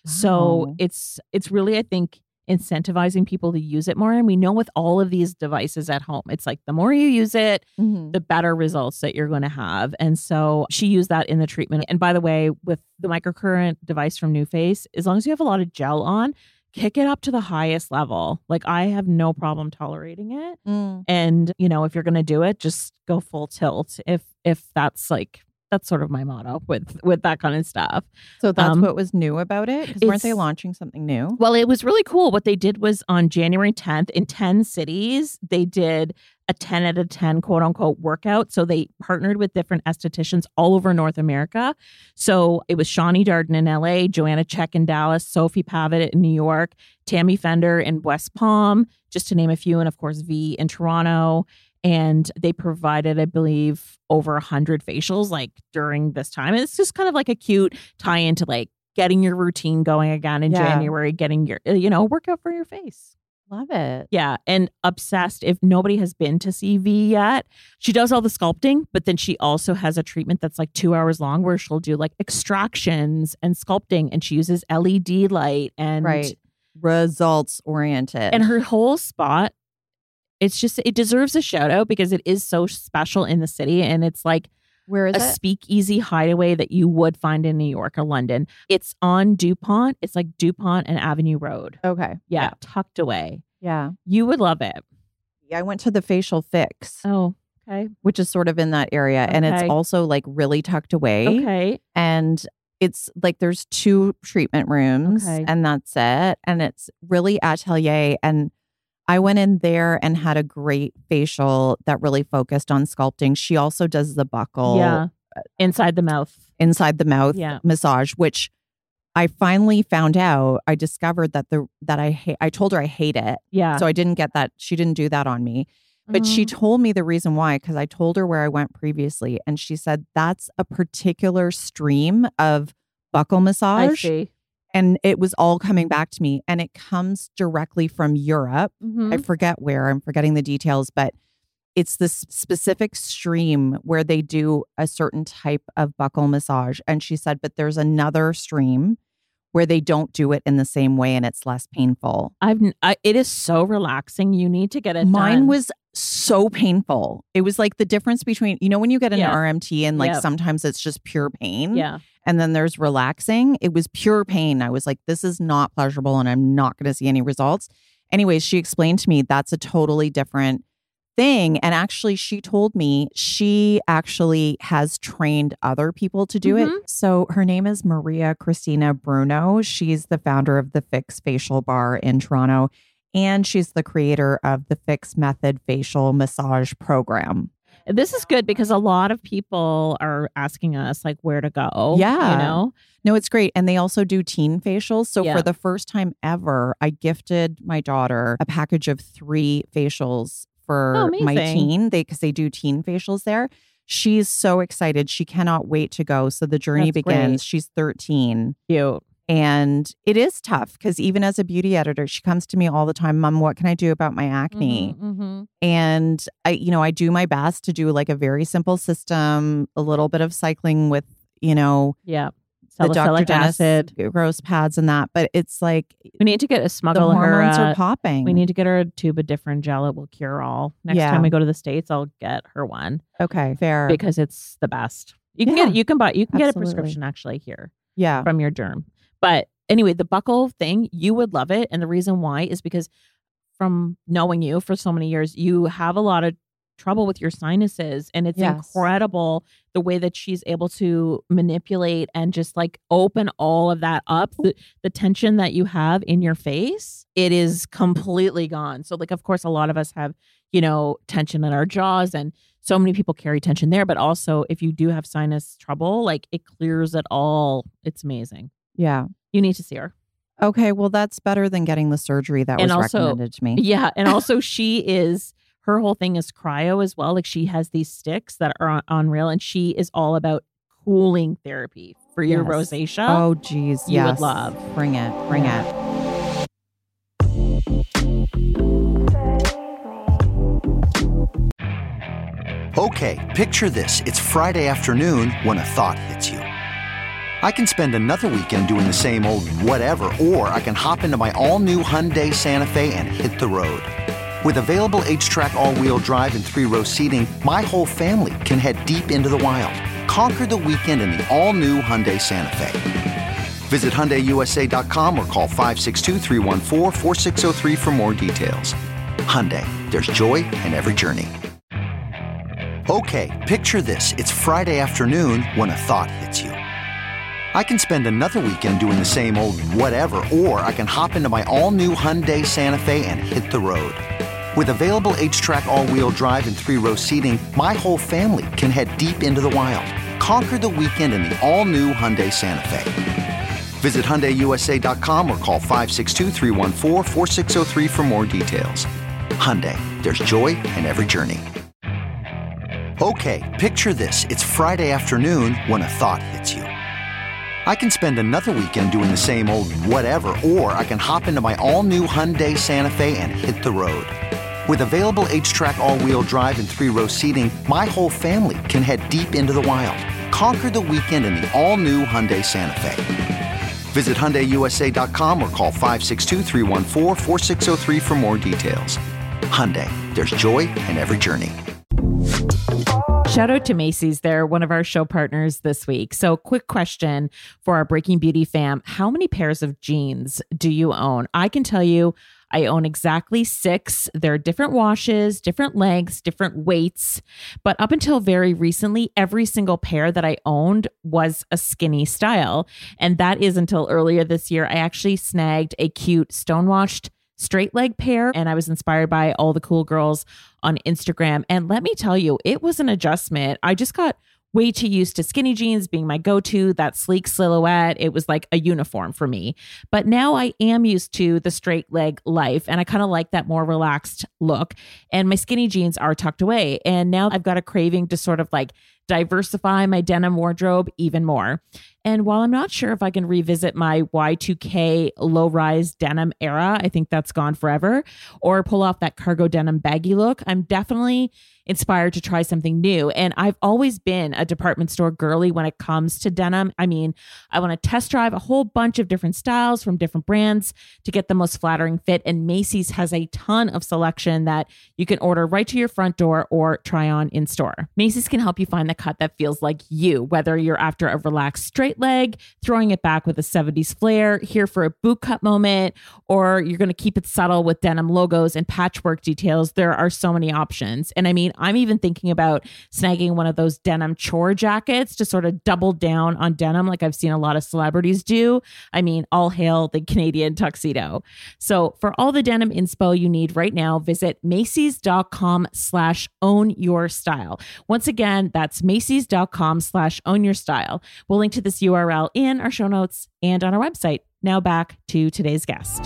So Wow. it's it's really, I think, incentivizing people to use it more. And we know with all of these devices at home, it's like the more you use it, Mhm. the better results that you're going to have. And so she used that in the treatment. And by the way, with the microcurrent device from New Face, as long as you have a lot of gel on, kick it up to the highest level. Like I have no problem tolerating it. Mm. And, you know, if you're going to do it, just go full tilt. If if that's like that's sort of my motto with with that kind of stuff. So that's Um, what was new about it? Because weren't they it's- launching something new? Well, it was really cool. What they did was on January tenth in ten cities, they did a ten out of ten quote unquote workout. So they partnered with different estheticians all over North America. So it was Shawnee Darden in L A, Joanna Check in Dallas, Sophie Pavitt in New York, Tammy Fender in West Palm, just to name a few. And of course, V in Toronto. And they provided, I believe, over a hundred facials like during this time. And it's just kind of like a cute tie into like getting your routine going again in Yeah. January, getting your, you know, workout for your face. Love it. Yeah. And obsessed. If nobody has been to see V yet, she does all the sculpting, but then she also has a treatment that's like two hours long where she'll do like extractions and sculpting. And she uses L E D light and, Right. Results oriented. and her whole spot. It's just, it deserves a shout out because it is so special in the city. And it's like Where is a it? speakeasy hideaway that you would find in New York or London. It's on DuPont. It's like DuPont and Avenue Road. Okay. Yeah, tucked away. Yeah. You would love it. Yeah. I went to the Facial Fix, Oh, okay. which is sort of in that area. And it's Okay. also like really tucked away. Okay. And it's like there's two treatment rooms Okay. and that's it. And it's really atelier. And I went in there and had a great facial that really focused on sculpting. She also does the buckle Yeah. Inside the mouth. inside the mouth Yeah. massage, which I finally found out. I discovered that the that I ha- I told her I hate it. Yeah. So I didn't get that. She didn't do that on me. But she Mhm. told me the reason why, because I told her where I went previously. And she said that's a particular stream of buckle I massage. see. And it was all coming back to me. And it comes directly from Europe. Mhm. I forget where, I'm forgetting the details, but it's this specific stream where they do a certain type of buckle massage. And she said, but there's another stream where they don't do it in the same way and it's less painful. I've n- I, it is so relaxing. You need to get it Mine done. was so painful. It was like the difference between, you know, when you get an Yeah. R M T and like Yep. sometimes it's just pure pain. Yeah. And then there's relaxing. It was pure pain. I was like, this is not pleasurable and I'm not going to see any results. Anyways, she explained to me that's a totally different thing. And actually, she told me she actually has trained other people to do Mhm. it. So her name is Maria Christina Bruno. She's the founder of the Fix Facial Bar in Toronto, and she's the creator of the Fix Method Facial Massage Program. This is good because a lot of people are asking us like where to go. Yeah. You know? No, it's great. And they also do teen facials. So Yeah. for the first time ever, I gifted my daughter a package of three facials for Oh, my amazing. teen. They because they do teen facials there. She's so excited. She cannot wait to go. So the journey That's begins. great. She's thirteen. Cute. And it is tough because even as a beauty editor, she comes to me all the time, Mom, what can I do about my acne? Mhm, mhm. And I, you know, I do my best to do like a very simple system, a little bit of cycling with, you know, Yeah. the Doctor Salicylic Dennis acid. gross pads and that. But it's like We need to get a the smuggle her. hormones are uh, popping. we need to get her a tube of different gel. It will cure all. Next Yeah. time we go to the States, I'll get her one okay, fair. because it's the best. You can Yeah, get you can buy you can get a absolutely. prescription actually here yeah. from your derm. But anyway, the buckle thing, you would love it. And the reason why is because from knowing you for so many years, you have a lot of trouble with your sinuses. And it's Yes. incredible the way that she's able to manipulate and just like open all of that up. The, the tension that you have in your face, it is completely gone. So, like, of course, a lot of us have, you know, tension in our jaws, and so many people carry tension there. But also, if you do have sinus trouble, like it clears it all. It's amazing. Yeah. You need to see her. Okay. Well, that's better than getting the surgery that And was also- recommended to me. Yeah. And also, she is, her whole thing is cryo as well. Like, she has these sticks that are on, unreal, and she is all about cooling therapy for your Yes. rosacea. Oh, geez. You would Yes. love. Bring it. Bring it. Okay, picture this. It's Friday afternoon when a thought hits you. I can spend another weekend doing the same old whatever, or I can hop into my all-new Hyundai Santa Fe and hit the road. With available H-Track all-wheel drive and three-row seating, my whole family can head deep into the wild. Conquer the weekend in the all-new Hyundai Santa Fe. Visit Hyundai U S A dot com or call five six two, three one four, four six zero three for more details. Hyundai, there's joy in every journey. Okay, picture this. It's Friday afternoon when a thought hits you. I can spend another weekend doing the same old whatever, or I can hop into my all-new Hyundai Santa Fe and hit the road. With available H-Track all-wheel drive and three-row seating, my whole family can head deep into the wild. Conquer the weekend in the all-new Hyundai Santa Fe. Visit Hyundai U S A dot com or call five six two, three one four, four six zero three for more details. Hyundai, there's joy in every journey. Okay, picture this. It's Friday afternoon when a thought hits you. I can spend another weekend doing the same old whatever, or I can hop into my all-new Hyundai Santa Fe and hit the road. With available H-Track all-wheel drive and three-row seating, my whole family can head deep into the wild. Conquer the weekend in the all-new Hyundai Santa Fe. Visit Hyundai U S A dot com or call five six two, three one four, four six zero three for more details. Hyundai, there's joy in every journey. Shout out to Macy's. They're one of our show partners this week. So, quick question for our Breaking Beauty fam. How many pairs of jeans do you own? I can tell you I own exactly six. They're different washes, different lengths, different weights. But up until very recently, every single pair that I owned was a skinny style. And that is until earlier this year. I actually snagged a cute stonewashed straight leg pair, and I was inspired by all the cool girls on Instagram. And let me tell you, it was an adjustment. I just got way too used to skinny jeans being my go-to, that sleek silhouette. It was like a uniform for me. But now I am used to the straight leg life, and I kind of like that more relaxed look. And my skinny jeans are tucked away. And now I've got a craving to sort of like diversify my denim wardrobe even more. And while I'm not sure if I can revisit my Y two K low-rise denim era, I think that's gone forever, or pull off that cargo denim baggy look, I'm definitely inspired to try something new. And I've always been a department store girly when it comes to denim. I mean, I want to test drive a whole bunch of different styles from different brands to get the most flattering fit. And Macy's has a ton of selection that you can order right to your front door or try on in store. Macy's can help you find the cut that feels like you, whether you're after a relaxed straight leg, throwing it back with a seventies flair, here for a boot cut moment, or you're going to keep it subtle with denim logos and patchwork details. There are so many options. And I mean, I'm even thinking about snagging one of those denim chore jackets to sort of double down on denim like I've seen a lot of celebrities do. I mean, all hail the Canadian tuxedo. So for all the denim inspo you need right now, visit Macys.com slash own your style. Once again, that's Macys.com slash own your style. We'll link to this U R L in our show notes and on our website. Now back to today's guest.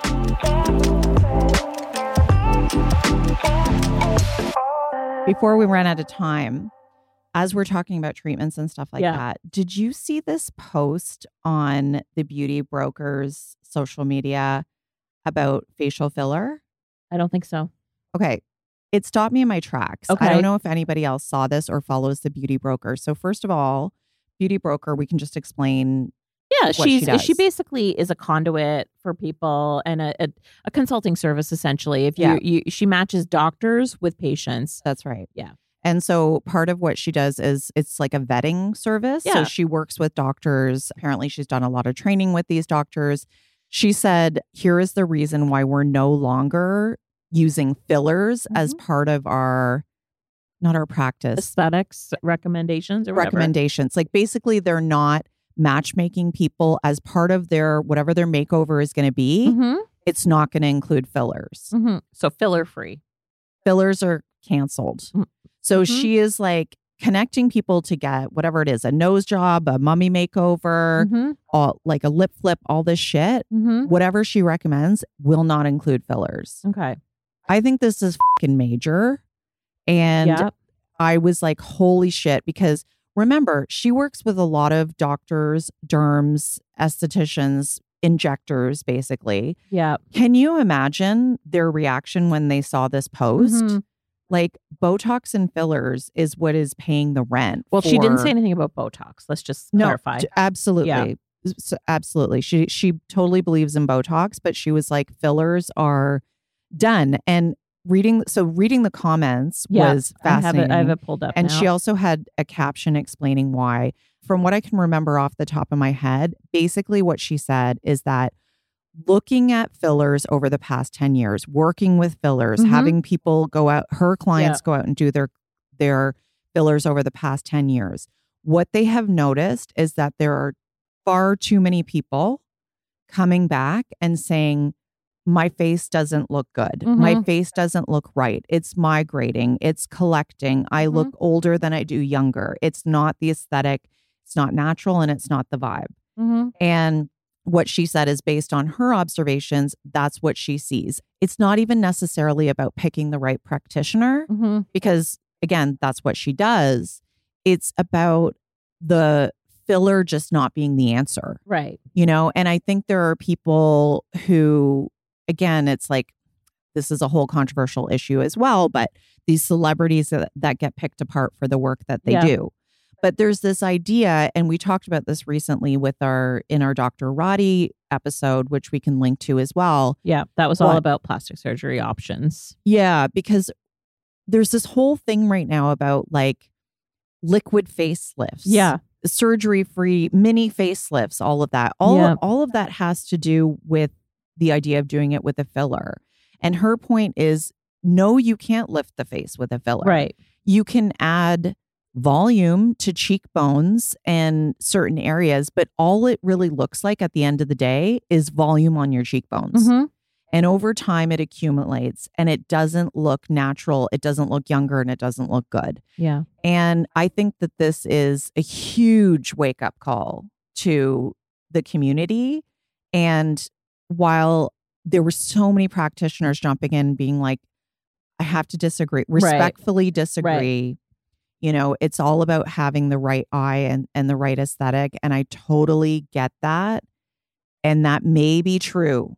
Before we ran out of time, as we're talking about treatments and stuff like Yeah. that, did you see this post on the Beauty Broker's social media about facial filler? I don't think so. Okay. It stopped me in my tracks. Okay. I don't know if anybody else saw this or follows the Beauty Broker. So first of all, Beauty Broker, we can just explain. Yeah, what she's she does. she basically is a conduit for people and a, a, a consulting service essentially. If you, Yeah. you she matches doctors with patients. That's right. Yeah. And so part of what she does is it's like a vetting service. Yeah. So she works with doctors. Apparently she's done a lot of training with these doctors. She said, here is the reason why we're no longer using fillers as part of our, not our practice, Aesthetics recommendations or whatever. recommendations. Like basically they're not matchmaking people as part of their, whatever their makeover is going to be. Mm-hmm. It's not going to include fillers. Mm-hmm. So filler free. Fillers are canceled. Mm. So Mhm. she is like connecting people to get whatever it is, a nose job, a mummy makeover, Mm-hmm. all, like a lip flip, all this shit. Mm-hmm. Whatever she recommends will not include fillers. Okay. I think this is fucking major. And Yeah. I was like, holy shit, because remember, she works with a lot of doctors, derms, estheticians, injectors, basically. Yeah. Can you imagine their reaction when they saw this post? Mhm. Like Botox and fillers is what is paying the rent. Well, she didn't for- say anything about Botox. Let's just No, clarify. t- absolutely. Yeah. S- absolutely. She she totally believes in Botox, but she was like, fillers are done. And reading, so reading the comments Yeah, was I have fascinating. it. I have it pulled up. And now. she also had a caption explaining why. From what I can remember off the top of my head, basically what she said is that looking at fillers over the past ten years, working with fillers, Mhm. having people go out, her clients go out and do their their fillers over the past ten years, what they have noticed is that there are far too many people coming back and saying, my face doesn't look good. My Mhm. face doesn't look right. It's migrating. It's collecting. I Mhm. look older than I do younger. It's not the aesthetic. It's not natural and it's not the vibe. Mm-hmm. And what she said is based on her observations, that's what she sees. It's not even necessarily about picking the right practitioner Mm-hmm. because, again, that's what she does. It's about the filler just not being the answer, Right. you know? And I think there are people who, again, it's like, this is a whole controversial issue as well, but these celebrities that, that get picked apart for the work that they Yeah. do. But there's this idea, and we talked about this recently with our, in our Doctor Roddy episode, which we can link to as well. Yeah. That was all What? about plastic surgery options. Yeah, because there's this whole thing right now about like liquid facelifts. Yeah. Surgery free mini facelifts, all of that. All Yeah. all of that has to do with the idea of doing it with a filler. And her point is, no, you can't lift the face with a filler. Right. You can add volume to cheekbones and certain areas, but all it really looks like at the end of the day is volume on your cheekbones. Mm-hmm. And over time, it accumulates and it doesn't look natural. It doesn't look younger and it doesn't look good. Yeah. And I think that this is a huge wake up call to the community. And while there were so many practitioners jumping in being like, I have to disagree, respectfully disagree. You know, it's all about having the right eye and, and the right aesthetic. And I totally get that. And that may be true.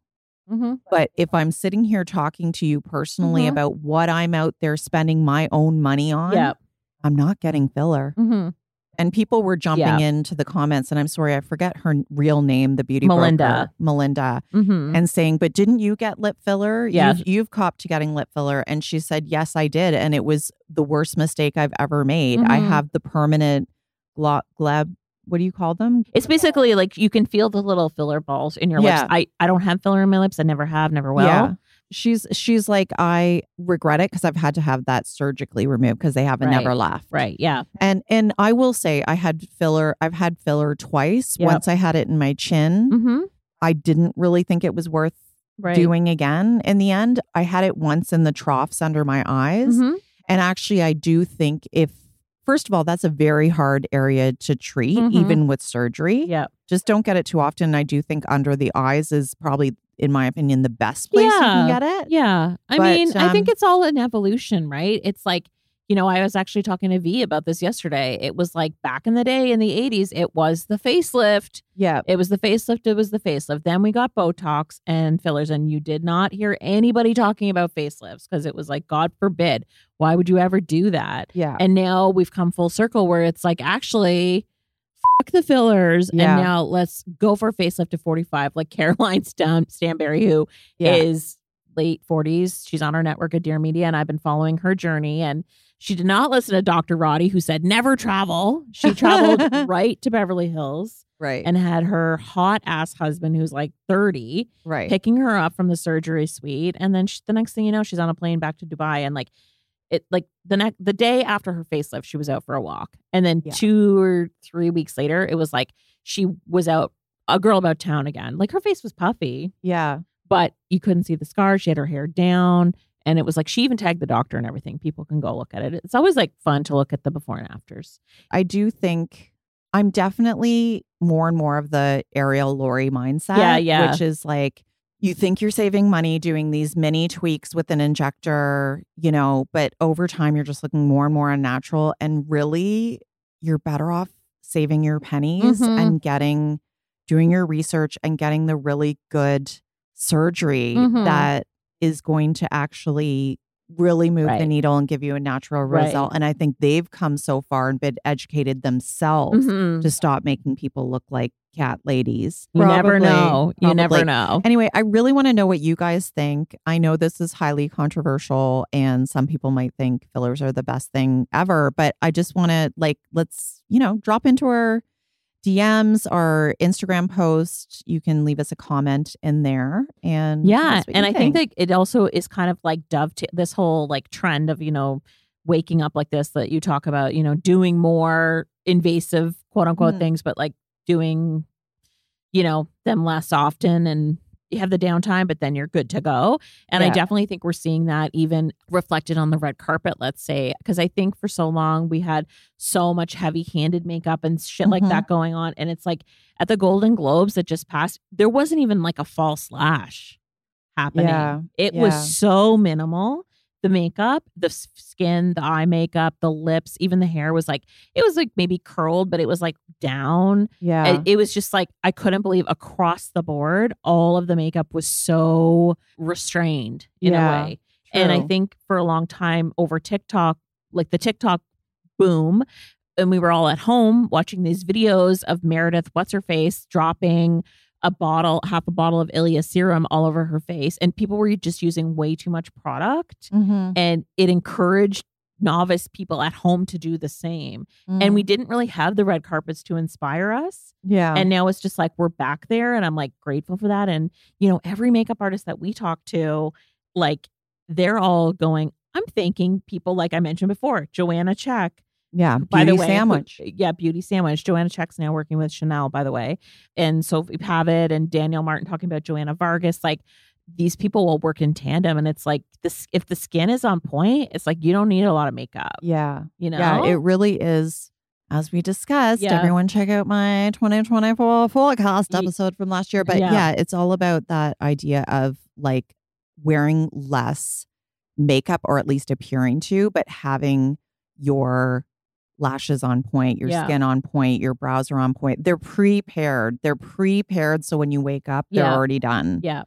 Mm-hmm. But if I'm sitting here talking to you personally Mhm. about what I'm out there spending my own money on, Yep. I'm not getting filler. Mm-hmm. And people were jumping Yeah. into the comments, and I'm sorry, I forget her real name, the beauty Melinda. broker, Melinda, Mm-hmm. and saying, but didn't you get lip filler? Yeah. You've, you've copped to getting lip filler. And she said, yes, I did. And it was the worst mistake I've ever made. I Mhm. have the permanent glo- glab, what do you call them? It's basically like you can feel the little filler balls in your Yeah. lips. I, I don't have filler in my lips. I never have, never will. Yeah. She's she's like, I regret it because I've had to have that surgically removed because they haven't Right. never left. Right. Yeah. And and I will say I had filler, I've had filler twice. Yep. Once I had it in my chin. Mm-hmm. I didn't really think it was worth Right. doing again. In the end, I had it once in the troughs under my eyes. Mm-hmm. And actually, I do think if, first of all, that's a very hard area to treat, Mhm. even with surgery. Yeah. Just don't get it too often. I do think under the eyes is probably, in my opinion, the best place you can Yeah. get it. Yeah. I But, mean, I think um, it's all an evolution, right? It's like, you know, I was actually talking to V about this yesterday. It was like back in the day in the eighties, it was the facelift. Yeah. It was the facelift. It was the facelift. Then we got Botox and fillers, and you did not hear anybody talking about facelifts because it was like, God forbid, why would you ever do that? Yeah. And now we've come full circle where it's like, actually, fuck the fillers. Yeah. And now let's go for a facelift to forty-five, like Caroline Stan- Stanberry, who Yeah. is late forties. She's on our network at Dear Media, and I've been following her journey. And she did not listen to Doctor Roddy, who said never travel. She traveled right to Beverly Hills Right. and had her hot ass husband, who's like thirty, right. picking her up from the surgery suite. And then she, the next thing you know, she's on a plane back to Dubai. And like it, like the next, the day after her facelift, she was out for a walk. And then Yeah. two or three weeks later, it was like she was out, a girl about town again. Like her face was puffy, Yeah. but you couldn't see the scar. She had her hair down. And it was like, she even tagged the doctor and everything. People can go look at it. It's always like fun to look at the before and afters. I do think I'm definitely more and more of the Ariel Laurie mindset. Yeah, yeah. Which is like, you think you're saving money doing these mini tweaks with an injector, you know, but over time you're just looking more and more unnatural. And really, you're better off saving your pennies Mhm. and getting, doing your research and getting the really good surgery Mhm. that is going to actually really move the Right. needle and give you a natural Right. result. And I think they've come so far and been educated themselves Mhm. to stop making people look like cat ladies. You never Probably- know. You never probably. know. Anyway, I really want to know what you guys think. I know this is highly controversial and some people might think fillers are the best thing ever, but I just want to like, let's, you know, drop into our D Ms, our Instagram post. You can leave us a comment in there. And tell Yeah. us what And you I think that it also is kind of like dovetail this whole like trend of, you know, waking up like this that you talk about, you know, doing more invasive quote unquote Mhm. things, but like doing, you know, them less often and you have the downtime, but then you're good to go. And I Yeah. definitely think we're seeing that even reflected on the red carpet, let's say, because I think for so long we had so much heavy handed makeup and shit like Mhm. that going on. And it's like at the Golden Globes that just passed, there wasn't even like a false lash happening. Yeah, It yeah. was so minimal. The makeup, the s- skin, the eye makeup, the lips, even the hair was like, it was like maybe curled, but it was like down. Yeah. It, it was just like, I couldn't believe across the board, all of the makeup was so restrained in Yeah, a way. And I true. think for a long time over TikTok, like the TikTok boom, and we were all at home watching these videos of Meredith, what's her face, dropping a bottle, half a bottle of Ilia serum all over her face. And people were just using way too much product. Mhm. And it encouraged novice people at home to do the same. And we Mm. didn't really have the red carpets to inspire us. Yeah. And now it's just like we're back there. And I'm like grateful for that. And, you know, every makeup artist that we talk to, like, they're all going, I'm thanking people, like I mentioned before, Joanna Check. yeah. By the Beauty way, sandwich. who- yeah, Beauty Sandwich. Joanna Check's now working with Chanel, by the way, and Sophie Pavitt and Danielle Martin talking about Joanna Vargas. Like these people will work in tandem, and it's like this. If the skin is on point, it's like you don't need a lot of makeup. Yeah. You know, Yeah, it really is. As we discussed, Yeah. everyone check out my twenty twenty-four forecast Ye- episode from last year. But Yeah. yeah. it's all about that idea of like wearing less makeup or at least appearing to, but having your lashes on point, your Yeah. skin on point, your brows are on point. They're prepared. They're prepared. So when you wake up, they're Yeah. already done. Yeah.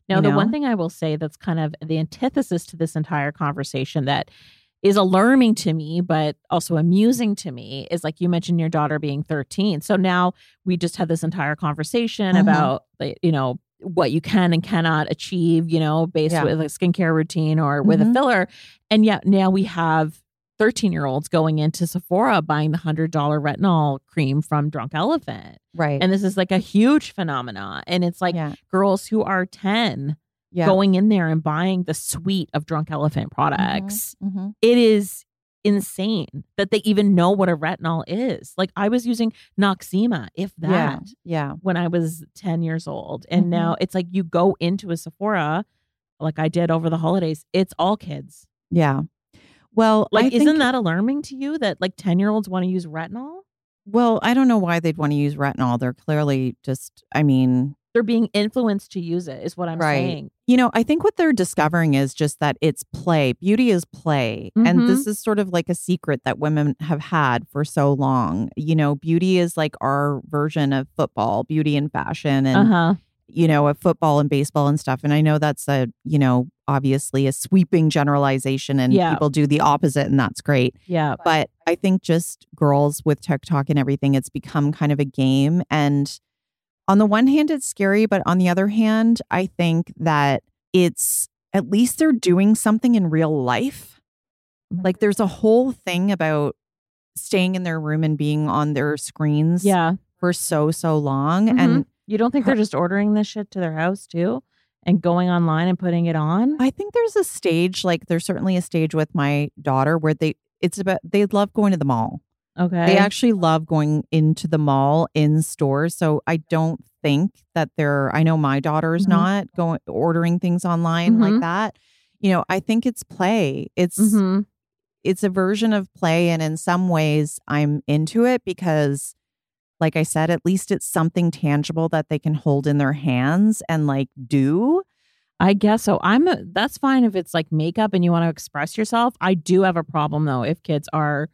Now, you the know? one thing I will say that's kind of the antithesis to this entire conversation that is alarming to me, but also amusing to me is like you mentioned your daughter being thirteen. So now we just had this entire conversation Mhm. about, like, you know, what you can and cannot achieve, you know, based Yeah. with a skincare routine or with Mhm. a filler. And yet now we have thirteen year olds going into Sephora buying the one hundred dollars retinol cream from Drunk Elephant. Right. And this is like a huge phenomenon. And it's like yeah. girls who are ten Yeah. going in there and buying the suite of Drunk Elephant products. Mhm. It is insane that they even know what a retinol is. Like I was using Noxzema, if Yeah. that, Yeah. when I was ten years old. And Mhm. now it's like you go into a Sephora, like I did over the holidays, it's all kids. Yeah. Well, Like, I isn't think- that alarming to you that like ten year olds want to use retinol? Well, I don't know why they'd want to use retinol. They're clearly just, I mean, They're being influenced to use it, is what I'm right. saying. You know, I think what they're discovering is just that it's play. Beauty is play. And Mhm. this is sort of like a secret that women have had for so long. You know, beauty is like our version of football, beauty and fashion and, Uh-huh. you know, of football and baseball and stuff. And I know that's a, you know, obviously a sweeping generalization and Yeah. people do the opposite and that's great. Yeah. But I think just girls with TikTok and everything, it's become kind of a game. And on the one hand, it's scary. But on the other hand, I think that it's at least they're doing something in real life. Mhm. Like there's a whole thing about staying in their room and being on their screens Yeah. for so, so long. Mhm. And You don't think they're just ordering this shit to their house too and going online and putting it on? I think there's a stage, like there's certainly a stage with my daughter where they, it's about, they love going to the mall. Okay. They actually love going into the mall in stores. So I don't think that they're, I know my daughter's Mhm. not going, ordering things online Mhm. like that. You know, I think it's play. It's, Mhm. it's a version of play. And in some ways I'm into it because, like I said, at least it's something tangible that they can hold in their hands and like do. I guess so. I'm a, that's fine if it's like makeup and you want to express yourself. I do have a problem though if kids are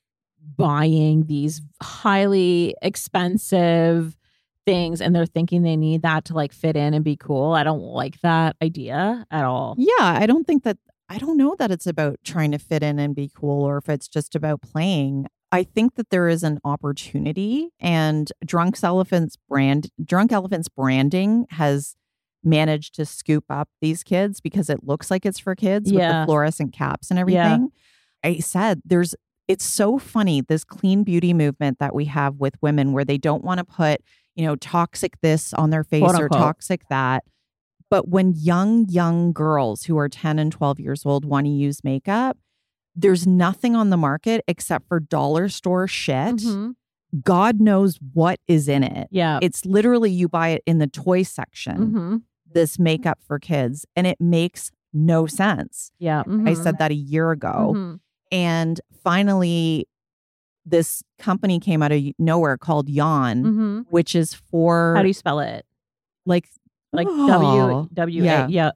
buying these highly expensive things and they're thinking they need that to like fit in and be cool. I don't like that idea at all. Yeah, I don't think that, I don't know that it's about trying to fit in and be cool or if it's just about playing. I think that there is an opportunity and Drunk Elephant's brand, Drunk Elephant's branding has managed to scoop up these kids because it looks like it's for kids with Yeah. the fluorescent caps and everything. I said there's, it's so funny, this clean beauty movement that we have with women where they don't want to put, you know, toxic this on their face Quote, or unquote. toxic that. But when young, young girls who are ten and twelve years old want to use makeup, there's nothing on the market except for dollar store shit. Mhm. God knows what is in it. Yeah. It's literally you buy it in the toy section, Mhm. this makeup for kids, and it makes no sense. Yeah. I Mhm. said that a year ago. Mhm. And finally, this company came out of nowhere called Yawn, Mhm. which is for How do you spell it? like Like Oh, W W yeah. A yeah.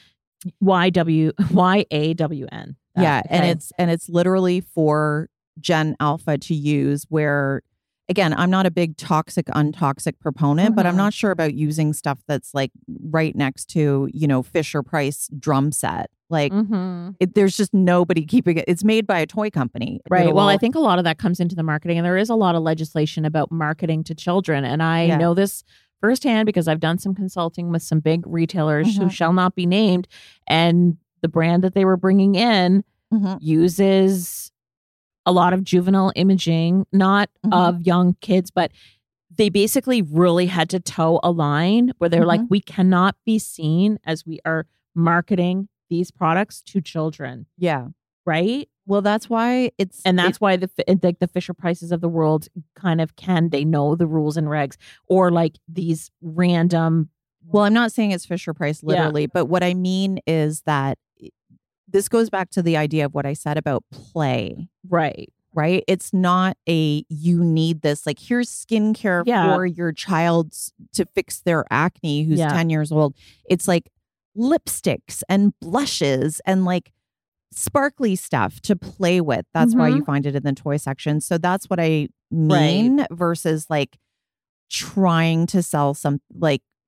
Y W Y A W N. That- Yeah, and okay. it's and it's literally for Gen Alpha to use where again, I'm not a big toxic untoxic proponent, but I'm Mhm. not sure about using stuff that's like right next to, you know, Fisher Price drum set. Like Mhm. it, there's just nobody keeping it. It's made by a toy company. Right. It'll Well, I all- think a lot of that comes into the marketing, and there is a lot of legislation about marketing to children. And I Yeah. know this firsthand because I've done some consulting with some big retailers who Mhm. shall not be named. And the brand that they were bringing in Mhm. uses a lot of juvenile imaging, not Mhm. of young kids, but they basically really had to toe a line where they're like, Mhm. we cannot be seen as we are marketing these products to children. Yeah. Right. Well, that's why it's And that's it- why the fi- like the Fisher Prices of the world kind of can, they know the rules and regs, or like these random. well, I'm not saying it's Fisher Price Yeah. literally, but what I mean is that this goes back to the idea of what I said about play. Right. Right? It's not a you need this, like here's skincare Yeah. for your child to fix their acne who's Yeah. ten years old. It's like lipsticks and blushes and like sparkly stuff to play with. That's why Mhm. you find it in the toy section. So that's what I mean versus like trying to sell some like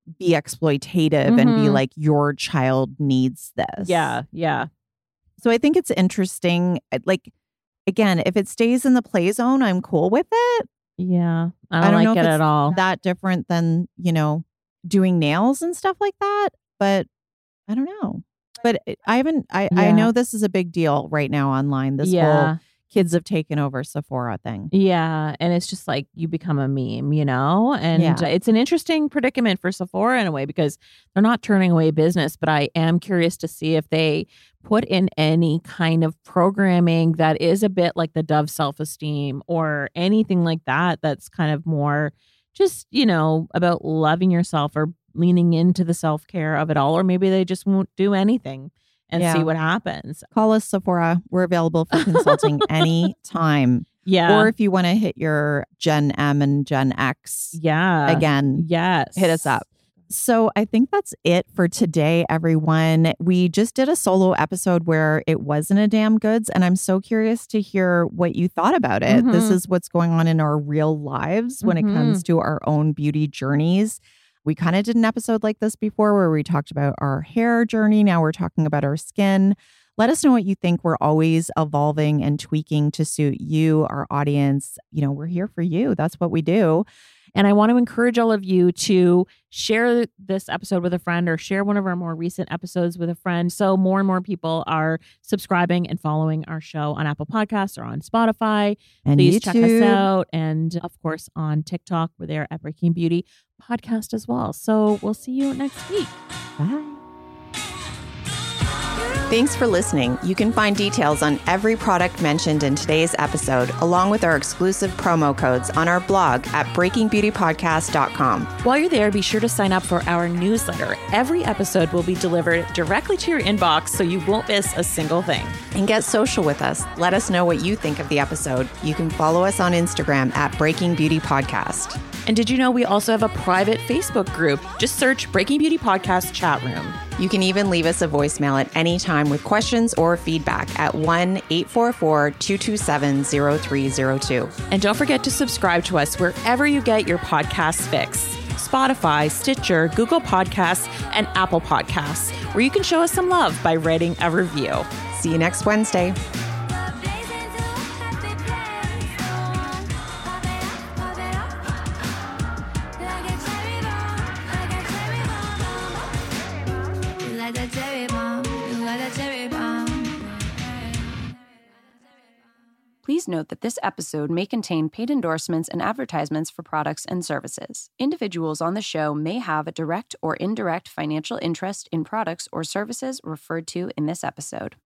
be exploitative and be Mhm. like, your child needs this. Yeah, yeah. So I think it's interesting. Like, again, if it stays in the play zone, I'm cool with it. Yeah. I I don't, don't know like if it it's at all. that different than, you know, doing nails and stuff like that. But I don't know. But it- I haven't, I, I Yeah. know this is a big deal right now online. This Yeah. whole kids have taken over Sephora thing. Yeah. And it's just like you become a meme, you know? And Yeah. uh, it's an interesting predicament for Sephora in a way because they're not turning away business. But I am curious to see if they put in any kind of programming that is a bit like the Dove self esteem or anything like that, that's kind of more just, you know, about loving yourself or leaning into the self care of it all. Or maybe they just won't do anything and Yeah. see what happens. Call us Sephora. We're available for consulting anytime. Yeah. Or if you want to hit your Gen M and Gen X yeah. again, Yes. hit us up. So I think that's it for today, everyone. We just did a solo episode where it wasn't a damn goods, and I'm so curious to hear what you thought about it. Mhm. This is what's going on in our real lives when Mhm. it comes to our own beauty journeys. We kind of did an episode like this before where we talked about our hair journey. Now we're talking about our skin. Let us know what you think. We're always evolving and tweaking to suit you, our audience. You know, we're here for you. That's what we do. And I want to encourage all of you to share this episode with a friend or share one of our more recent episodes with a friend. So more and more people are subscribing and following our show on Apple Podcasts or on Spotify. And Please check us YouTube. out. And of course, on TikTok, we're there at Breaking Beauty Podcast as well. So we'll see you next week. Bye. Thanks for listening. You can find details on every product mentioned in today's episode, along with our exclusive promo codes on our blog at breaking beauty podcast dot com. While you're there, be sure to sign up for our newsletter. Every episode will be delivered directly to your inbox so you won't miss a single thing. And get social with us. Let us know what you think of the episode. You can follow us on Instagram at Breaking Beauty Podcast. And did you know we also have a private Facebook group? Just search Breaking Beauty Podcast Chat Room. You can even leave us a voicemail at any time with questions or feedback at one eight four four, two two seven, zero three zero two. And don't forget to subscribe to us wherever you get your podcasts fix. Spotify, Stitcher, Google Podcasts, and Apple Podcasts, where you can show us some love by writing a review. See you next Wednesday. Please note that this episode may contain paid endorsements and advertisements for products and services. Individuals on the show may have a direct or indirect financial interest in products or services referred to in this episode.